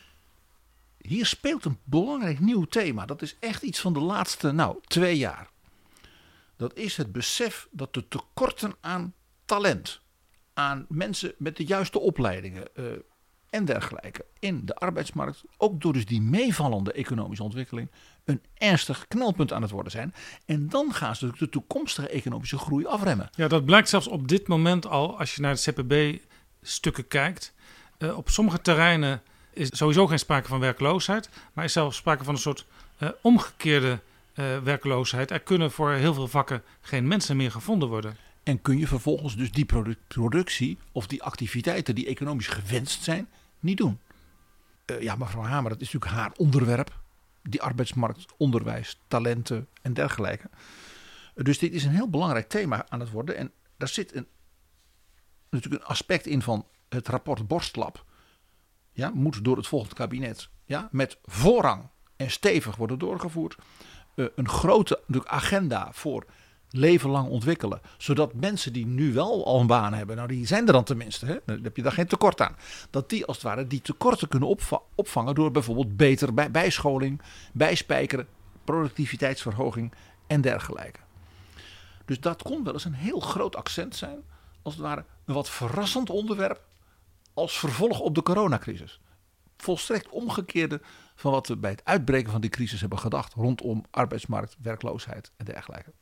Hier speelt een belangrijk nieuw thema. Dat is echt iets van de laatste nou, twee jaar. Dat is het besef dat de tekorten aan talent, aan mensen met de juiste opleidingen uh, en dergelijke in de arbeidsmarkt, ook door dus die meevallende economische ontwikkeling, een ernstig knelpunt aan het worden zijn. En dan gaan ze de toekomstige economische groei afremmen. Ja, dat blijkt zelfs op dit moment al, als je naar de C P B-stukken kijkt. Uh, op sommige terreinen is sowieso geen sprake van werkloosheid, maar is zelfs sprake van een soort uh, omgekeerde uh, werkloosheid. Er kunnen voor heel veel vakken geen mensen meer gevonden worden. En kun je vervolgens dus die produ- productie of die activiteiten die economisch gewenst zijn, niet doen. Uh, ja, mevrouw Hamer, dat is natuurlijk haar onderwerp. Die arbeidsmarkt, onderwijs, talenten en dergelijke. Uh, dus dit is een heel belangrijk thema aan het worden. En daar zit een, natuurlijk een aspect in van het rapport Borstlap. Ja, moet door het volgende kabinet ja, met voorrang en stevig worden doorgevoerd. Uh, een grote agenda voor leven lang ontwikkelen. Zodat mensen die nu wel al een baan hebben, nou die zijn er dan tenminste, hè, dan heb je daar geen tekort aan. Dat die als het ware die tekorten kunnen opva- opvangen door bijvoorbeeld beter bij- bijscholing, bijspijkeren, productiviteitsverhoging en dergelijke. Dus dat kon wel eens een heel groot accent zijn, als het ware een wat verrassend onderwerp als vervolg op de coronacrisis. Volstrekt omgekeerde van wat we bij het uitbreken van die crisis hebben gedacht rondom arbeidsmarkt, werkloosheid en dergelijke.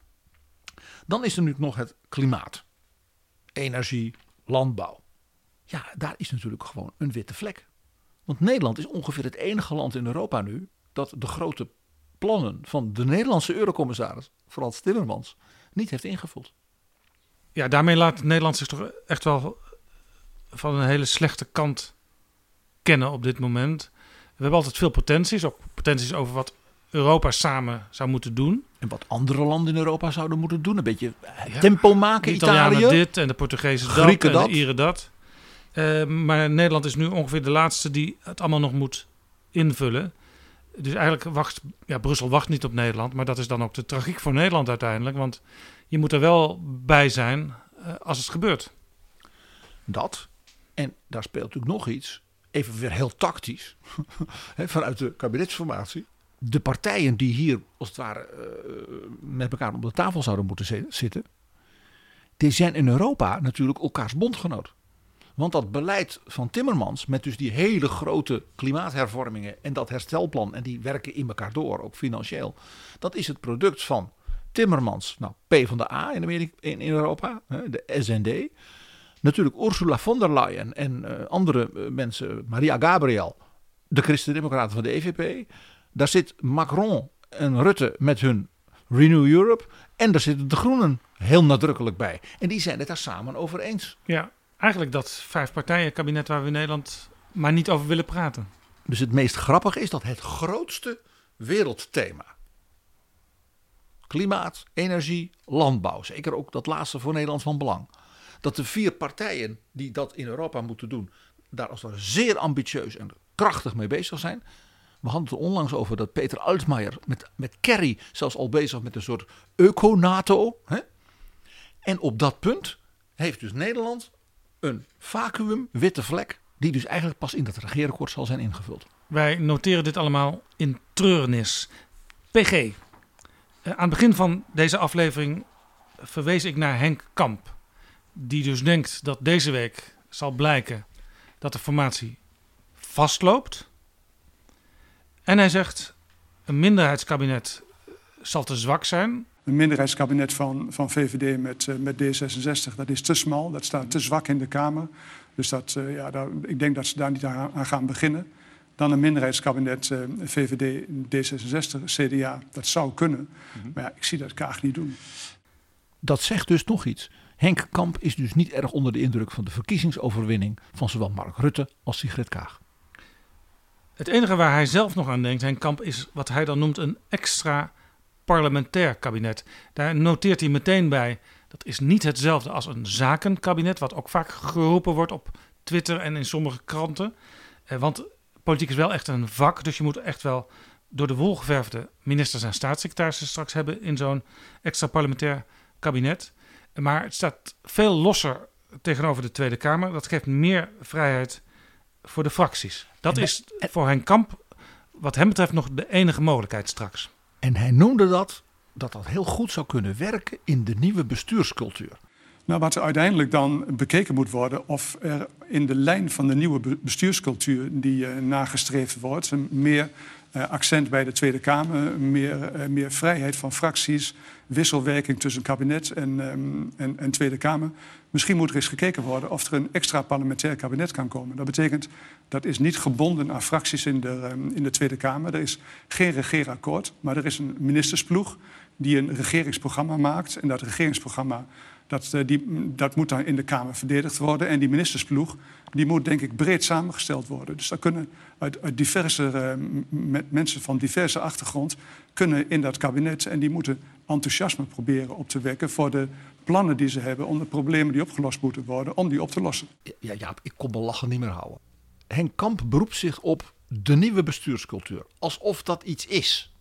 Dan is er nu nog het klimaat. Energie, landbouw. Ja, daar is natuurlijk gewoon een witte vlek. Want Nederland is ongeveer het enige land in Europa nu dat de grote plannen van de Nederlandse eurocommissaris Frans Timmermans niet heeft ingevuld. Ja, daarmee laat Nederland zich toch echt wel van een hele slechte kant kennen op dit moment. We hebben altijd veel potenties, ook potenties over wat Europa samen zou moeten doen. En wat andere landen in Europa zouden moeten doen. Een beetje ja, tempo maken, de Italianen Italië. dit en de Portugezen dat Grieken en dat. de Ieren dat. Uh, maar Nederland is nu ongeveer de laatste die het allemaal nog moet invullen. Dus eigenlijk wacht, ja, Brussel wacht niet op Nederland. Maar dat is dan ook de tragiek voor Nederland uiteindelijk. Want je moet er wel bij zijn uh, als het gebeurt. Dat. En daar speelt natuurlijk nog iets. Even weer heel tactisch. Vanuit de kabinetsformatie. De partijen die hier als het ware uh, met elkaar op de tafel zouden moeten zitten. Die zijn in Europa natuurlijk elkaars bondgenoot. Want dat beleid van Timmermans met dus die hele grote klimaathervormingen en dat herstelplan. En die werken in elkaar door, ook financieel. Dat is het product van Timmermans, nou PvdA in, Amerika, in, in Europa, de S N D. Natuurlijk Ursula von der Leyen en uh, andere uh, mensen, Maria Gabriel, de Christen-Democraten van de E V P. Daar zit Macron en Rutte met hun Renew Europe. En daar zitten de Groenen heel nadrukkelijk bij. En die zijn het daar samen over eens. Ja, eigenlijk dat vijfpartijenkabinet waar we in Nederland maar niet over willen praten. Dus het meest grappige is dat het grootste wereldthema, klimaat, energie, landbouw, zeker ook dat laatste voor Nederland van belang, dat de vier partijen die dat in Europa moeten doen, daar als het ware zeer ambitieus en krachtig mee bezig zijn. We hadden het er onlangs over dat Peter Altmaier met, met Kerry zelfs al bezig met een soort eco-NATO. Hè? En op dat punt heeft dus Nederland een vacuüm, witte vlek, die dus eigenlijk pas in dat regeerakkoord zal zijn ingevuld. Wij noteren dit allemaal in treurnis. P G, Uh, aan het begin van deze aflevering verwees ik naar Henk Kamp. Die dus denkt dat deze week zal blijken dat de formatie vastloopt. En hij zegt, een minderheidskabinet zal te zwak zijn. Een minderheidskabinet van, van V V D met, uh, met D zesenzestig, dat is te smal. Dat staat te zwak in de Kamer. Dus dat, uh, ja, daar, ik denk dat ze daar niet aan, aan gaan beginnen. Dan een minderheidskabinet uh, V V D, D zesenzestig, C D A. Dat zou kunnen. Mm-hmm. Maar ja, ik zie dat Kaag niet doen. Dat zegt dus nog iets. Henk Kamp is dus niet erg onder de indruk van de verkiezingsoverwinning van zowel Mark Rutte als Sigrid Kaag. Het enige waar hij zelf nog aan denkt, Henk Kamp, is wat hij dan noemt een extra parlementair kabinet. Daar noteert hij meteen bij, dat is niet hetzelfde als een zakenkabinet, wat ook vaak geroepen wordt op Twitter en in sommige kranten. Eh, want politiek is wel echt een vak, dus je moet echt wel door de wol geverfde ministers en staatssecretarissen straks hebben in zo'n extra parlementair kabinet. Maar het staat veel losser tegenover de Tweede Kamer. Dat geeft meer vrijheid voor de fracties. Dat is voor Henk Kamp wat hem betreft nog de enige mogelijkheid straks. En hij noemde dat, dat dat heel goed zou kunnen werken in de nieuwe bestuurscultuur. Nou, wat er uiteindelijk dan bekeken moet worden, of er in de lijn van de nieuwe bestuurscultuur die uh, nagestreefd wordt, meer uh, accent bij de Tweede Kamer, meer, uh, meer vrijheid van fracties, wisselwerking tussen kabinet en, um, en, en Tweede Kamer. Misschien moet er eens gekeken worden of er een extra parlementair kabinet kan komen. Dat betekent, dat is niet gebonden aan fracties in de, um, in de Tweede Kamer. Er is geen regeerakkoord, maar er is een ministersploeg die een regeringsprogramma maakt. En dat regeringsprogramma, dat, uh, die, dat moet dan in de Kamer verdedigd worden. En die ministersploeg, die moet denk ik breed samengesteld worden. Dus daar kunnen uit, uit diverse uh, met mensen van diverse achtergrond kunnen in dat kabinet. En die moeten enthousiasme proberen op te wekken voor de plannen die ze hebben om de problemen die opgelost moeten worden, om die op te lossen. Ja, ja, ik kon mijn lachen niet meer houden. Henk Kamp beroept zich op de nieuwe bestuurscultuur. Alsof dat iets is.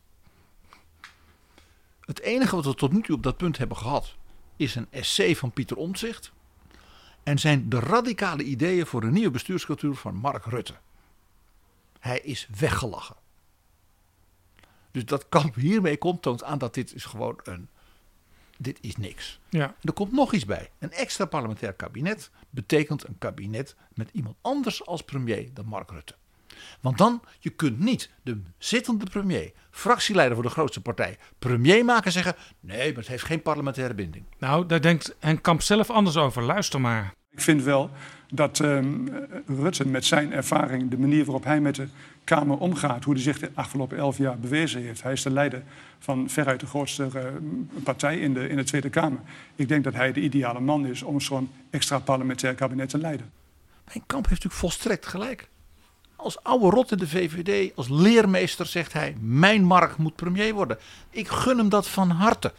Het enige wat we tot nu toe op dat punt hebben gehad is een essay van Pieter Omtzigt. En zijn de radicale ideeën voor een nieuwe bestuurscultuur van Mark Rutte. Hij is weggelachen. Dus dat Kamp hiermee komt, toont aan dat dit is gewoon een... Dit is niks. Ja. Er komt nog iets bij. Een extra parlementair kabinet betekent een kabinet met iemand anders als premier dan Mark Rutte. Want dan, je kunt niet de zittende premier, fractieleider voor de grootste partij, premier maken en zeggen, nee, maar het heeft geen parlementaire binding. Nou, daar denkt Henk Kamp zelf anders over. Luister maar. Ik vind wel dat um, Rutte met zijn ervaring, de manier waarop hij met de Kamer omgaat, hoe hij zich de afgelopen elf jaar bewezen heeft. Hij is de leider van veruit de grootste uh, partij in de, in de Tweede Kamer. Ik denk dat hij de ideale man is om zo'n extra parlementair kabinet te leiden. Henk Kamp heeft natuurlijk volstrekt gelijk. Als oude rot in de V V D, als leermeester zegt hij, mijn Mark moet premier worden. Ik gun hem dat van harte.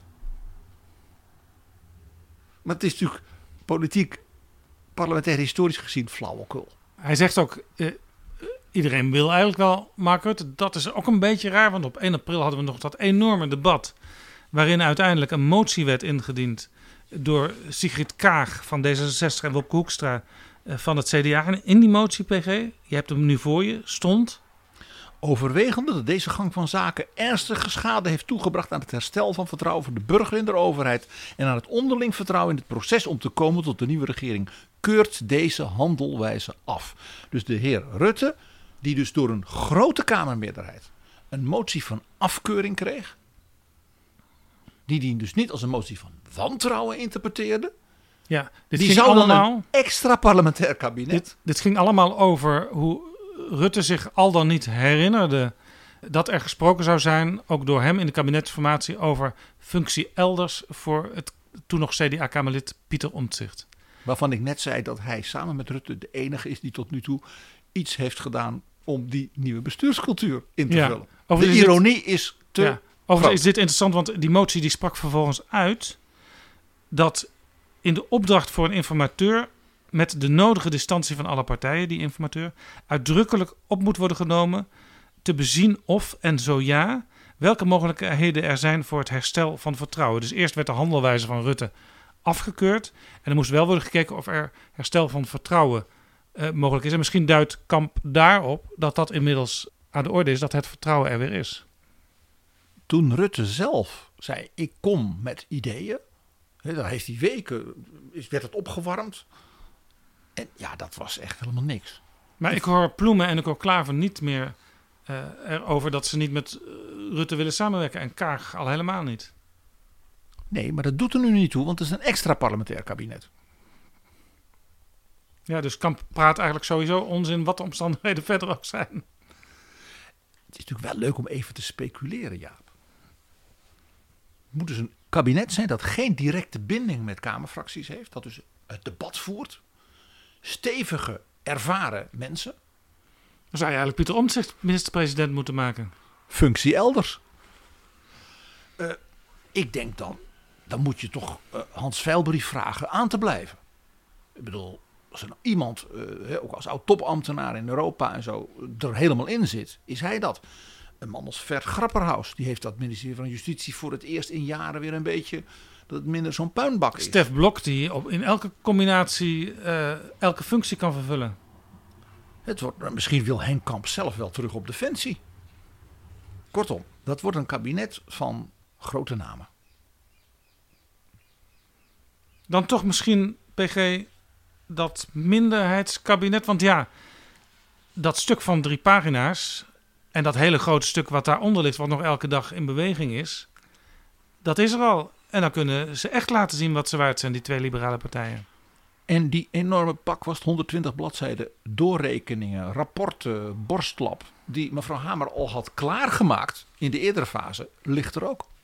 Maar het is natuurlijk politiek, parlementair historisch gezien flauwekul. Hij zegt ook, uh, iedereen wil eigenlijk wel Mark Rutte. Dat is ook een beetje raar, want op één april hadden we nog dat enorme debat, waarin uiteindelijk een motie werd ingediend door Sigrid Kaag van D zesenzestig en Wopke Hoekstra van het C D A. En in die motie, P G, je hebt hem nu voor je, stond... Overwegende dat deze gang van zaken ernstige schade heeft toegebracht aan het herstel van vertrouwen van de burger in de overheid en aan het onderling vertrouwen in het proces om te komen tot de nieuwe regering, keurt deze handelwijze af. Dus de heer Rutte, die dus door een grote Kamermeerderheid een motie van afkeuring kreeg, die die dus niet als een motie van wantrouwen interpreteerde, ja, dit die ging zou allemaal, dan een extra parlementair kabinet. Dit, dit ging allemaal over hoe Rutte zich al dan niet herinnerde dat er gesproken zou zijn, ook door hem in de kabinetsformatie, over functie elders voor het toen nog C D A-Kamerlid Pieter Omtzigt. Waarvan ik net zei dat hij samen met Rutte de enige is die tot nu toe iets heeft gedaan om die nieuwe bestuurscultuur in te ja, vullen. De is ironie dit, is te ja, Overigens is dit interessant, want die motie die sprak vervolgens uit dat in de opdracht voor een informateur met de nodige distantie van alle partijen, die informateur, uitdrukkelijk op moet worden genomen te bezien of, en zo ja, welke mogelijkheden er zijn voor het herstel van vertrouwen. Dus eerst werd de handelwijze van Rutte afgekeurd en er moest wel worden gekeken of er herstel van vertrouwen uh, mogelijk is. En misschien duidt Kamp daarop dat dat inmiddels aan de orde is, dat het vertrouwen er weer is. toen Rutte zelf zei, ik kom met ideeën. Hè, daar heeft hij weken, is, werd het opgewarmd. En ja, dat was echt helemaal niks. Maar ik hoor Ploemen en ik hoor Klaver niet meer uh, erover dat ze niet met uh, Rutte willen samenwerken. En Kaag al helemaal niet. Nee, maar dat doet er nu niet toe, want het is een extra parlementair kabinet. Ja, dus Kamp praat eigenlijk sowieso onzin wat de omstandigheden verder ook zijn. Het is natuurlijk wel leuk om even te speculeren, Jaap. Het moet dus een kabinet zijn dat geen directe binding met Kamerfracties heeft. Dat dus het debat voert. Stevige, ervaren mensen. Dan zou je eigenlijk Pieter Omtzigt minister-president moeten maken. Functie elders. Uh, ik denk dan, dan moet je toch uh, Hans Veilbrief vragen aan te blijven. Ik bedoel, als er nou iemand, uh, ook als oud-topambtenaar in Europa en zo, er helemaal in zit, is hij dat. Een man als Vert Grapperhaus, die heeft dat ministerie van Justitie voor het eerst in jaren weer een beetje, dat het minder zo'n puinbak is. Stef Blok, die op, in elke combinatie uh, elke functie kan vervullen. Het wordt, misschien wil Henk Kamp zelf wel terug op Defensie. Kortom, dat wordt een kabinet van grote namen. Dan toch misschien, P G, dat minderheidskabinet. Want ja, dat stuk van drie pagina's en dat hele grote stuk wat daaronder ligt, wat nog elke dag in beweging is, dat is er al. En dan kunnen ze echt laten zien wat ze waard zijn, die twee liberale partijen. En die enorme pak was honderdtwintig bladzijden doorrekeningen, rapporten, borstlap, die mevrouw Hamer al had klaargemaakt in de eerdere fase, ligt er ook.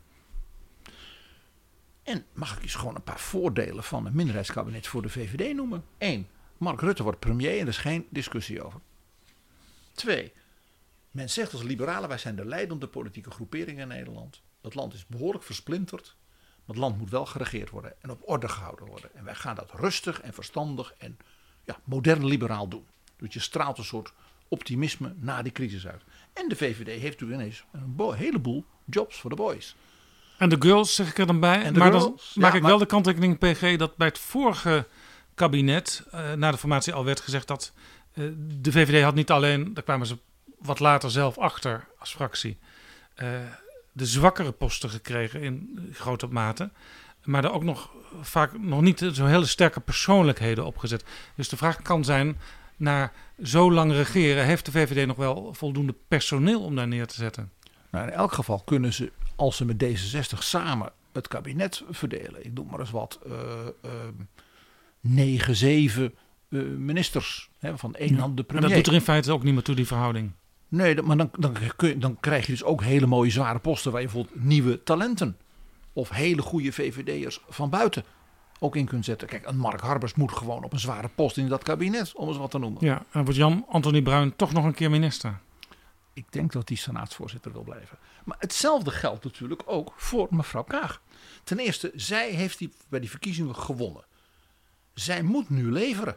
En mag ik eens gewoon een paar voordelen van een minderheidskabinet voor de V V D noemen? Eén, Mark Rutte wordt premier en er is geen discussie over. Twee, men zegt als liberalen, wij zijn de leidende politieke groepering in Nederland. Het land is behoorlijk versplinterd. Maar het land moet wel geregeerd worden en op orde gehouden worden. En wij gaan dat rustig en verstandig en ja, modern liberaal doen. Dus je straalt een soort optimisme na die crisis uit. En de V V D heeft natuurlijk ineens een bo- heleboel jobs voor de boys. En de girls zeg ik er dan bij. Maar girls, dan maak ja, ik maar, wel de kanttekening, P G, dat bij het vorige kabinet, uh, na de formatie al werd gezegd dat uh, de V V D had niet alleen, daar kwamen ze wat later zelf achter als fractie, uh, de zwakkere posten gekregen in grote mate. Maar er ook nog vaak nog niet zo hele sterke persoonlijkheden opgezet. Dus de vraag kan zijn, na zo lang regeren, heeft de V V D nog wel voldoende personeel om daar neer te zetten? Nou, in elk geval kunnen ze, als ze met D zesenzestig samen het kabinet verdelen, ik noem maar eens wat, uh, uh, negen, zeven uh, ministers, hè, van één ja, hand de premier. Maar dat doet er in feite ook niet meer toe, die verhouding. Nee, maar dan, dan, kun je, dan krijg je dus ook hele mooie zware posten waar je bijvoorbeeld nieuwe talenten of hele goede V V D'ers van buiten ook in kunt zetten. Kijk, een Mark Harbers moet gewoon op een zware post in dat kabinet, om eens wat te noemen. Ja, en dan wordt Jan Anthony Bruin toch nog een keer minister. Ik denk dat hij senaatsvoorzitter wil blijven. Maar hetzelfde geldt natuurlijk ook voor mevrouw Kaag. Ten eerste, zij heeft die, bij die verkiezingen gewonnen. Zij moet nu leveren.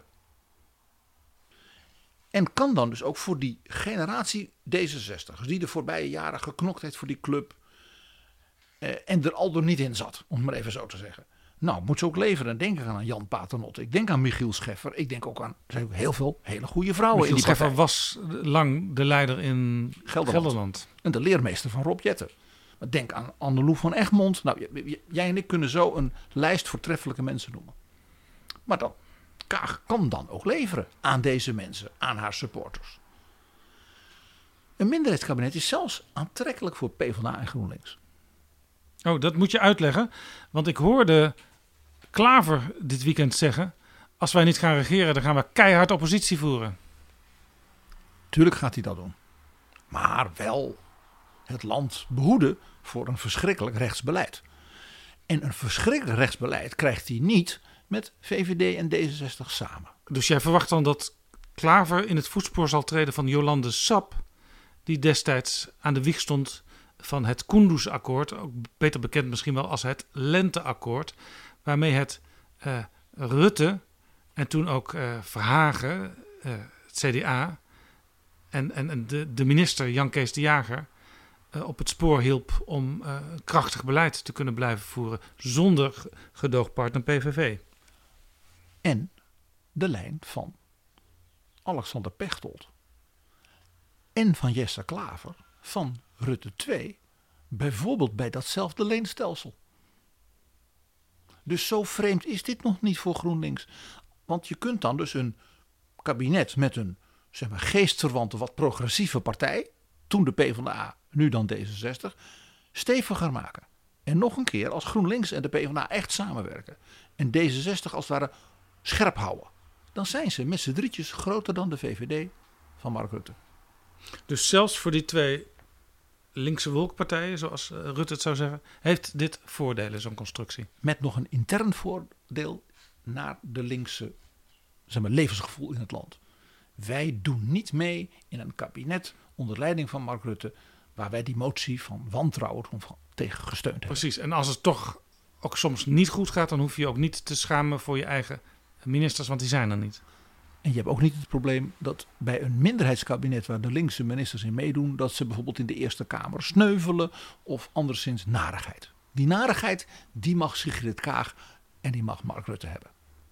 En kan dan dus ook voor die generatie D zesenzestigers die de voorbije jaren geknokt heeft voor die club eh, en er al door niet in zat, om het maar even zo te zeggen. Nou, moet ze ook leveren. Denk ik aan Jan Paternotte. Ik denk aan Michiel Scheffer. Ik denk ook aan, er zijn ook heel veel hele goede vrouwen Michiel in die Scheffer partij. was lang de leider in Gelderland. Gelderland. En de leermeester van Rob Jetten. Maar denk aan Annelou van Egmond. Nou, jij en ik kunnen zo een lijst voortreffelijke mensen noemen. Maar dan, Kaag kan dan ook leveren aan deze mensen, aan haar supporters. Een minderheidskabinet is zelfs aantrekkelijk voor PvdA en GroenLinks. Oh, dat moet je uitleggen. Want ik hoorde Klaver dit weekend zeggen, als wij niet gaan regeren, dan gaan we keihard oppositie voeren. Tuurlijk gaat hij dat doen. Maar wel het land behoeden voor een verschrikkelijk rechtsbeleid. En een verschrikkelijk rechtsbeleid krijgt hij niet met V V D en D zesenzestig samen. Dus jij verwacht dan dat Klaver in het voetspoor zal treden van Jolande Sap, die destijds aan de wieg stond van het Kunduz-akkoord, ook beter bekend misschien wel als het Lenteakkoord, waarmee het uh, Rutte en toen ook uh, Verhagen, uh, het C D A en, en, en de, de minister Jan Kees de Jager uh, op het spoor hielp om uh, krachtig beleid te kunnen blijven voeren zonder gedoogpartner P V V. En de lijn van Alexander Pechtold en van Jesse Klaver van Rutte twee Bijvoorbeeld bij datzelfde leenstelsel. Dus zo vreemd is dit nog niet voor GroenLinks. Want je kunt dan dus een kabinet met een zeg maar, geestverwante, wat progressieve partij, toen de PvdA, nu dan D zesenzestig, steviger maken. En nog een keer, als GroenLinks en de PvdA echt samenwerken en D zesenzestig als het ware scherp houden, dan zijn ze met z'n drietjes groter dan de V V D van Mark Rutte. Dus zelfs voor die twee linkse wolkpartijen, zoals Rutte het zou zeggen, heeft dit voordelen, zo'n constructie. Met nog een intern voordeel naar de linkse zeg maar, levensgevoel in het land. Wij doen niet mee in een kabinet onder leiding van Mark Rutte, waar wij die motie van wantrouwen tegen gesteund hebben. Precies, en als het toch ook soms niet goed gaat, dan hoef je je ook niet te schamen voor je eigen ministers, want die zijn er niet. En je hebt ook niet het probleem dat bij een minderheidskabinet waar de linkse ministers in meedoen, dat ze bijvoorbeeld in de Eerste Kamer sneuvelen of anderszins narigheid. Die narigheid, die mag Sigrid Kaag en die mag Mark Rutte hebben.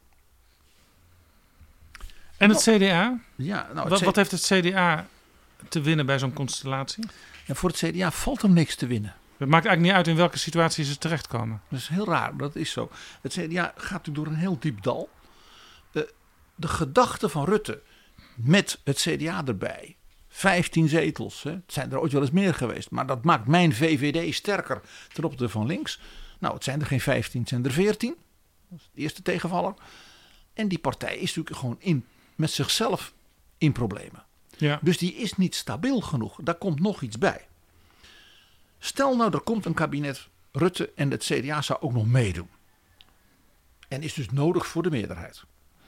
En het C D A? Ja, nou, het wat, C- wat heeft het C D A te winnen bij zo'n constellatie? Ja, voor het C D A valt er niks te winnen. Het maakt eigenlijk niet uit in welke situatie ze terechtkomen. Dat is heel raar, dat is zo. Het C D A gaat natuurlijk door een heel diep dal. De, de gedachte van Rutte met het C D A erbij, vijftien zetels, hè, het zijn er ooit wel eens meer geweest, maar dat maakt mijn V V D sterker ten opzichte van links. Nou, het zijn er geen vijftien, het zijn er veertien. Dat is de eerste tegenvaller. En die partij is natuurlijk gewoon in, met zichzelf in problemen. Ja. Dus die is niet stabiel genoeg. Daar komt nog iets bij. Stel nou, er komt een kabinet Rutte en het C D A zou ook nog meedoen. En is dus nodig voor de meerderheid.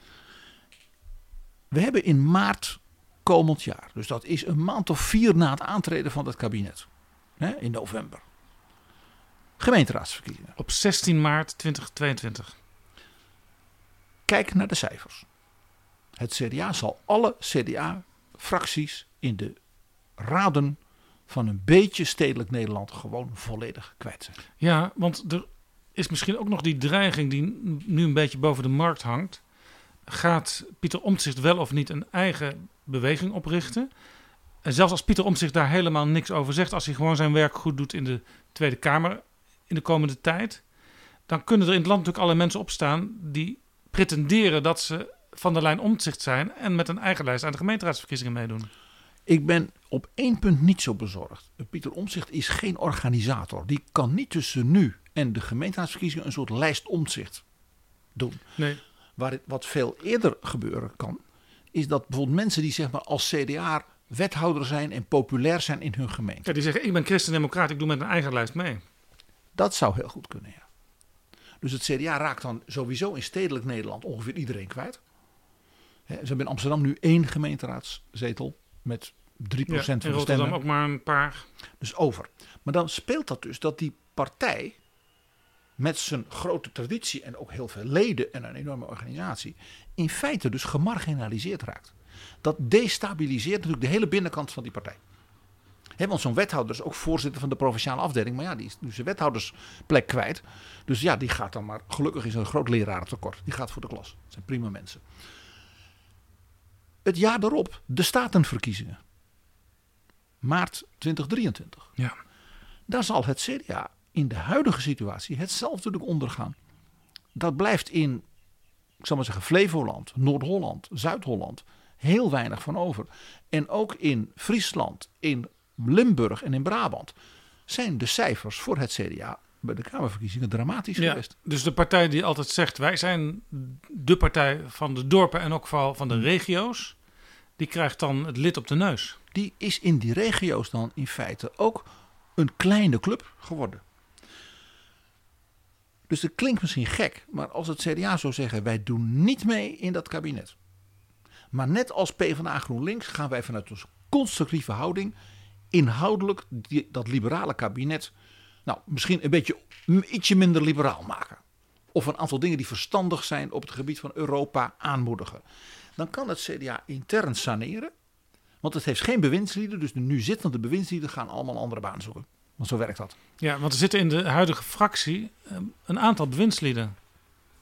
We hebben in maart komend jaar, dus dat is een maand of vier na het aantreden van het kabinet, hè, in november, gemeenteraadsverkiezingen. Op zestien maart tweeduizend tweeëntwintig. Kijk naar de cijfers. Het C D A zal alle C D A-fracties in de raden van een beetje stedelijk Nederland gewoon volledig kwijt zijn. Ja, want er is misschien ook nog die dreiging die nu een beetje boven de markt hangt. Gaat Pieter Omtzigt wel of niet een eigen beweging oprichten? En zelfs als Pieter Omtzigt daar helemaal niks over zegt, als hij gewoon zijn werk goed doet in de Tweede Kamer in de komende tijd, dan kunnen er in het land natuurlijk alle mensen opstaan die pretenderen dat ze van de lijn Omtzigt zijn en met een eigen lijst aan de gemeenteraadsverkiezingen meedoen. Ik ben op één punt niet zo bezorgd. Pieter Omtzigt is geen organisator. Die kan niet tussen nu en de gemeenteraadsverkiezingen een soort lijst Omtzigt doen. Nee. Waar het, wat veel eerder gebeuren kan, is dat bijvoorbeeld mensen die zeg maar als C D A wethouder zijn en populair zijn in hun gemeente. Ja, die zeggen, ik ben christendemocraat, ik doe met een eigen lijst mee. Dat zou heel goed kunnen, ja. Dus het C D A raakt dan sowieso in stedelijk Nederland ongeveer iedereen kwijt. He, ze hebben in Amsterdam nu één gemeenteraadzetel met drie procent ja, van de Rotterdam stemmen. ook maar een paar. Dus over. Maar dan speelt dat dus dat die partij met zijn grote traditie en ook heel veel leden en een enorme organisatie in feite dus gemarginaliseerd raakt. Dat destabiliseert natuurlijk de hele binnenkant van die partij. He, want zo'n wethouder is ook voorzitter van de provinciale afdeling. Maar ja, die is nu zijn wethoudersplek kwijt. Dus ja, die gaat dan maar, gelukkig is er een groot lerarentekort. Die gaat voor de klas. Dat zijn prima mensen. Het jaar daarop, de statenverkiezingen. Maart tweeduizend drieëntwintig. Ja. Daar zal het C D A in de huidige situatie hetzelfde natuurlijk ondergaan. Dat blijft in, ik zal maar zeggen, Flevoland, Noord-Holland, Zuid-Holland heel weinig van over. En ook in Friesland, in Limburg en in Brabant zijn de cijfers voor het C D A bij de Kamerverkiezingen dramatisch Ja, geweest. dus de partij die altijd zegt, wij zijn de partij van de dorpen en ook vooral van de regio's, die krijgt dan het lid op de neus. Die is in die regio's dan in feite ook een kleine club geworden. Dus dat klinkt misschien gek, maar als het C D A zou zeggen, wij doen niet mee in dat kabinet. Maar net als PvdA GroenLinks gaan wij vanuit onze constructieve houding inhoudelijk die, dat liberale kabinet, nou misschien een beetje ietsje minder liberaal maken. Of een aantal dingen die verstandig zijn op het gebied van Europa aanmoedigen. Dan kan het C D A intern saneren. Want het heeft geen bewindslieden, dus de nu zittende bewindslieden gaan allemaal een andere baan zoeken. Want zo werkt dat. Ja, want er zitten in de huidige fractie een aantal bewindslieden.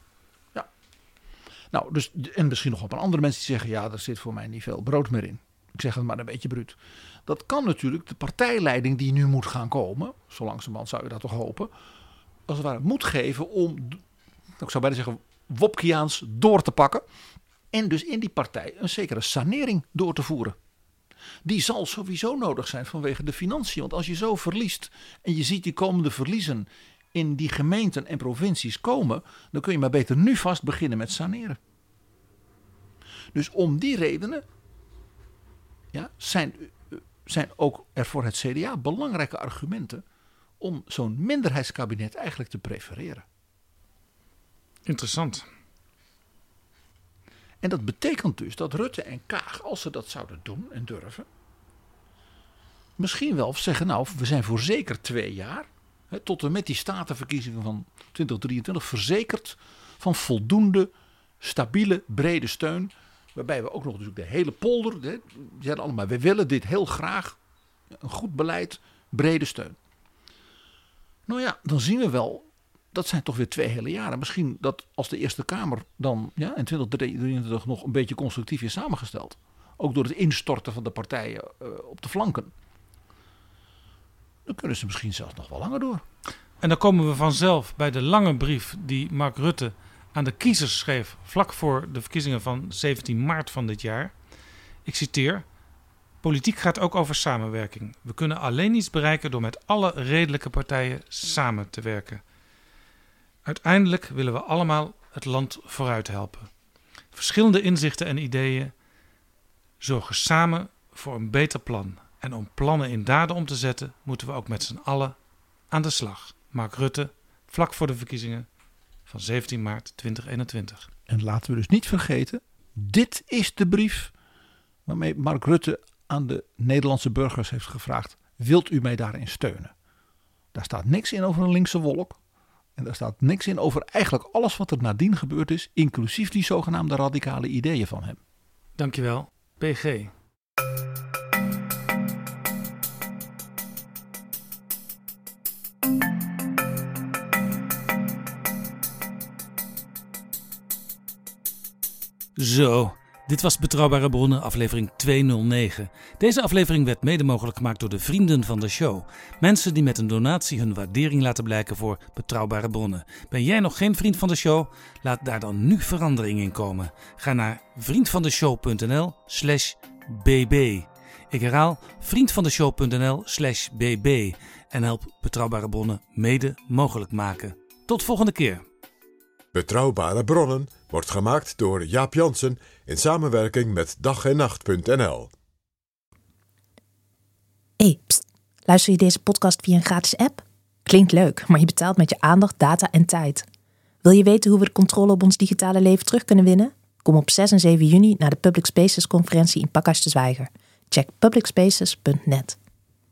Ja. Nou, dus, en misschien nog op een andere mensen die zeggen, ja, er zit voor mij niet veel brood meer in. Ik zeg het maar een beetje bruut. Dat kan natuurlijk de partijleiding die nu moet gaan komen, zo langzamerhand zou je dat toch hopen, als het ware moet geven om, ik zou bijna zeggen, Wopkiaans door te pakken. En dus in die partij een zekere sanering door te voeren. Die zal sowieso nodig zijn vanwege de financiën. Want als je zo verliest en je ziet die komende verliezen in die gemeenten en provincies komen, dan kun je maar beter nu vast beginnen met saneren. Dus om die redenen ja, zijn, zijn ook er voor het C D A belangrijke argumenten om zo'n minderheidskabinet eigenlijk te prefereren. Interessant. En dat betekent dus dat Rutte en Kaag, als ze dat zouden doen en durven, misschien wel zeggen, nou, we zijn voor zeker twee jaar, hè, tot en met die statenverkiezingen van twintig drieëntwintig, verzekerd van voldoende, stabiele, brede steun. Waarbij we ook nog dus de hele polder, hè, die zeiden allemaal, we willen dit heel graag, een goed beleid, brede steun. Nou ja, dan zien we wel, dat zijn toch weer twee hele jaren. Misschien dat als de Eerste Kamer dan ja, in twintig drieëntwintig nog een beetje constructief is samengesteld. Ook door het instorten van de partijen uh, op de flanken. Dan kunnen ze misschien zelfs nog wel langer door. En dan komen we vanzelf bij de lange brief die Mark Rutte aan de kiezers schreef vlak voor de verkiezingen van zeventien maart van dit jaar. Ik citeer: politiek gaat ook over samenwerking. We kunnen alleen iets bereiken door met alle redelijke partijen samen te werken. Uiteindelijk willen we allemaal het land vooruit helpen. Verschillende inzichten en ideeën zorgen samen voor een beter plan. En om plannen in daden om te zetten, moeten we ook met z'n allen aan de slag. Mark Rutte, vlak voor de verkiezingen van zeventien maart tweeduizend eenentwintig. En laten we dus niet vergeten, dit is de brief waarmee Mark Rutte aan de Nederlandse burgers heeft gevraagd: wilt u mij daarin steunen? Daar staat niks in over een linkse wolk. En daar staat niks in over eigenlijk alles wat er nadien gebeurd is, inclusief die zogenaamde radicale ideeën van hem. Dankjewel, P G. Zo, dit was Betrouwbare Bronnen, aflevering tweehonderdnegen. Deze aflevering werd mede mogelijk gemaakt door de vrienden van de show. Mensen die met een donatie hun waardering laten blijken voor Betrouwbare Bronnen. Ben jij nog geen vriend van de show? Laat daar dan nu verandering in komen. Ga naar vriendvandeshow.nl slash bb. Ik herhaal vriendvandeshow.nl slash bb. En help Betrouwbare Bronnen mede mogelijk maken. Tot volgende keer. Betrouwbare Bronnen wordt gemaakt door Jaap Jansen in samenwerking met dag en nacht punt n l. Hey, pst, luister je deze podcast via een gratis app? Klinkt leuk, maar je betaalt met je aandacht, data en tijd. Wil je weten hoe we de controle op ons digitale leven terug kunnen winnen? Kom op zes en zeven juni naar de Public Spaces conferentie in Pakhuis de Zwijger. Check public spaces punt net.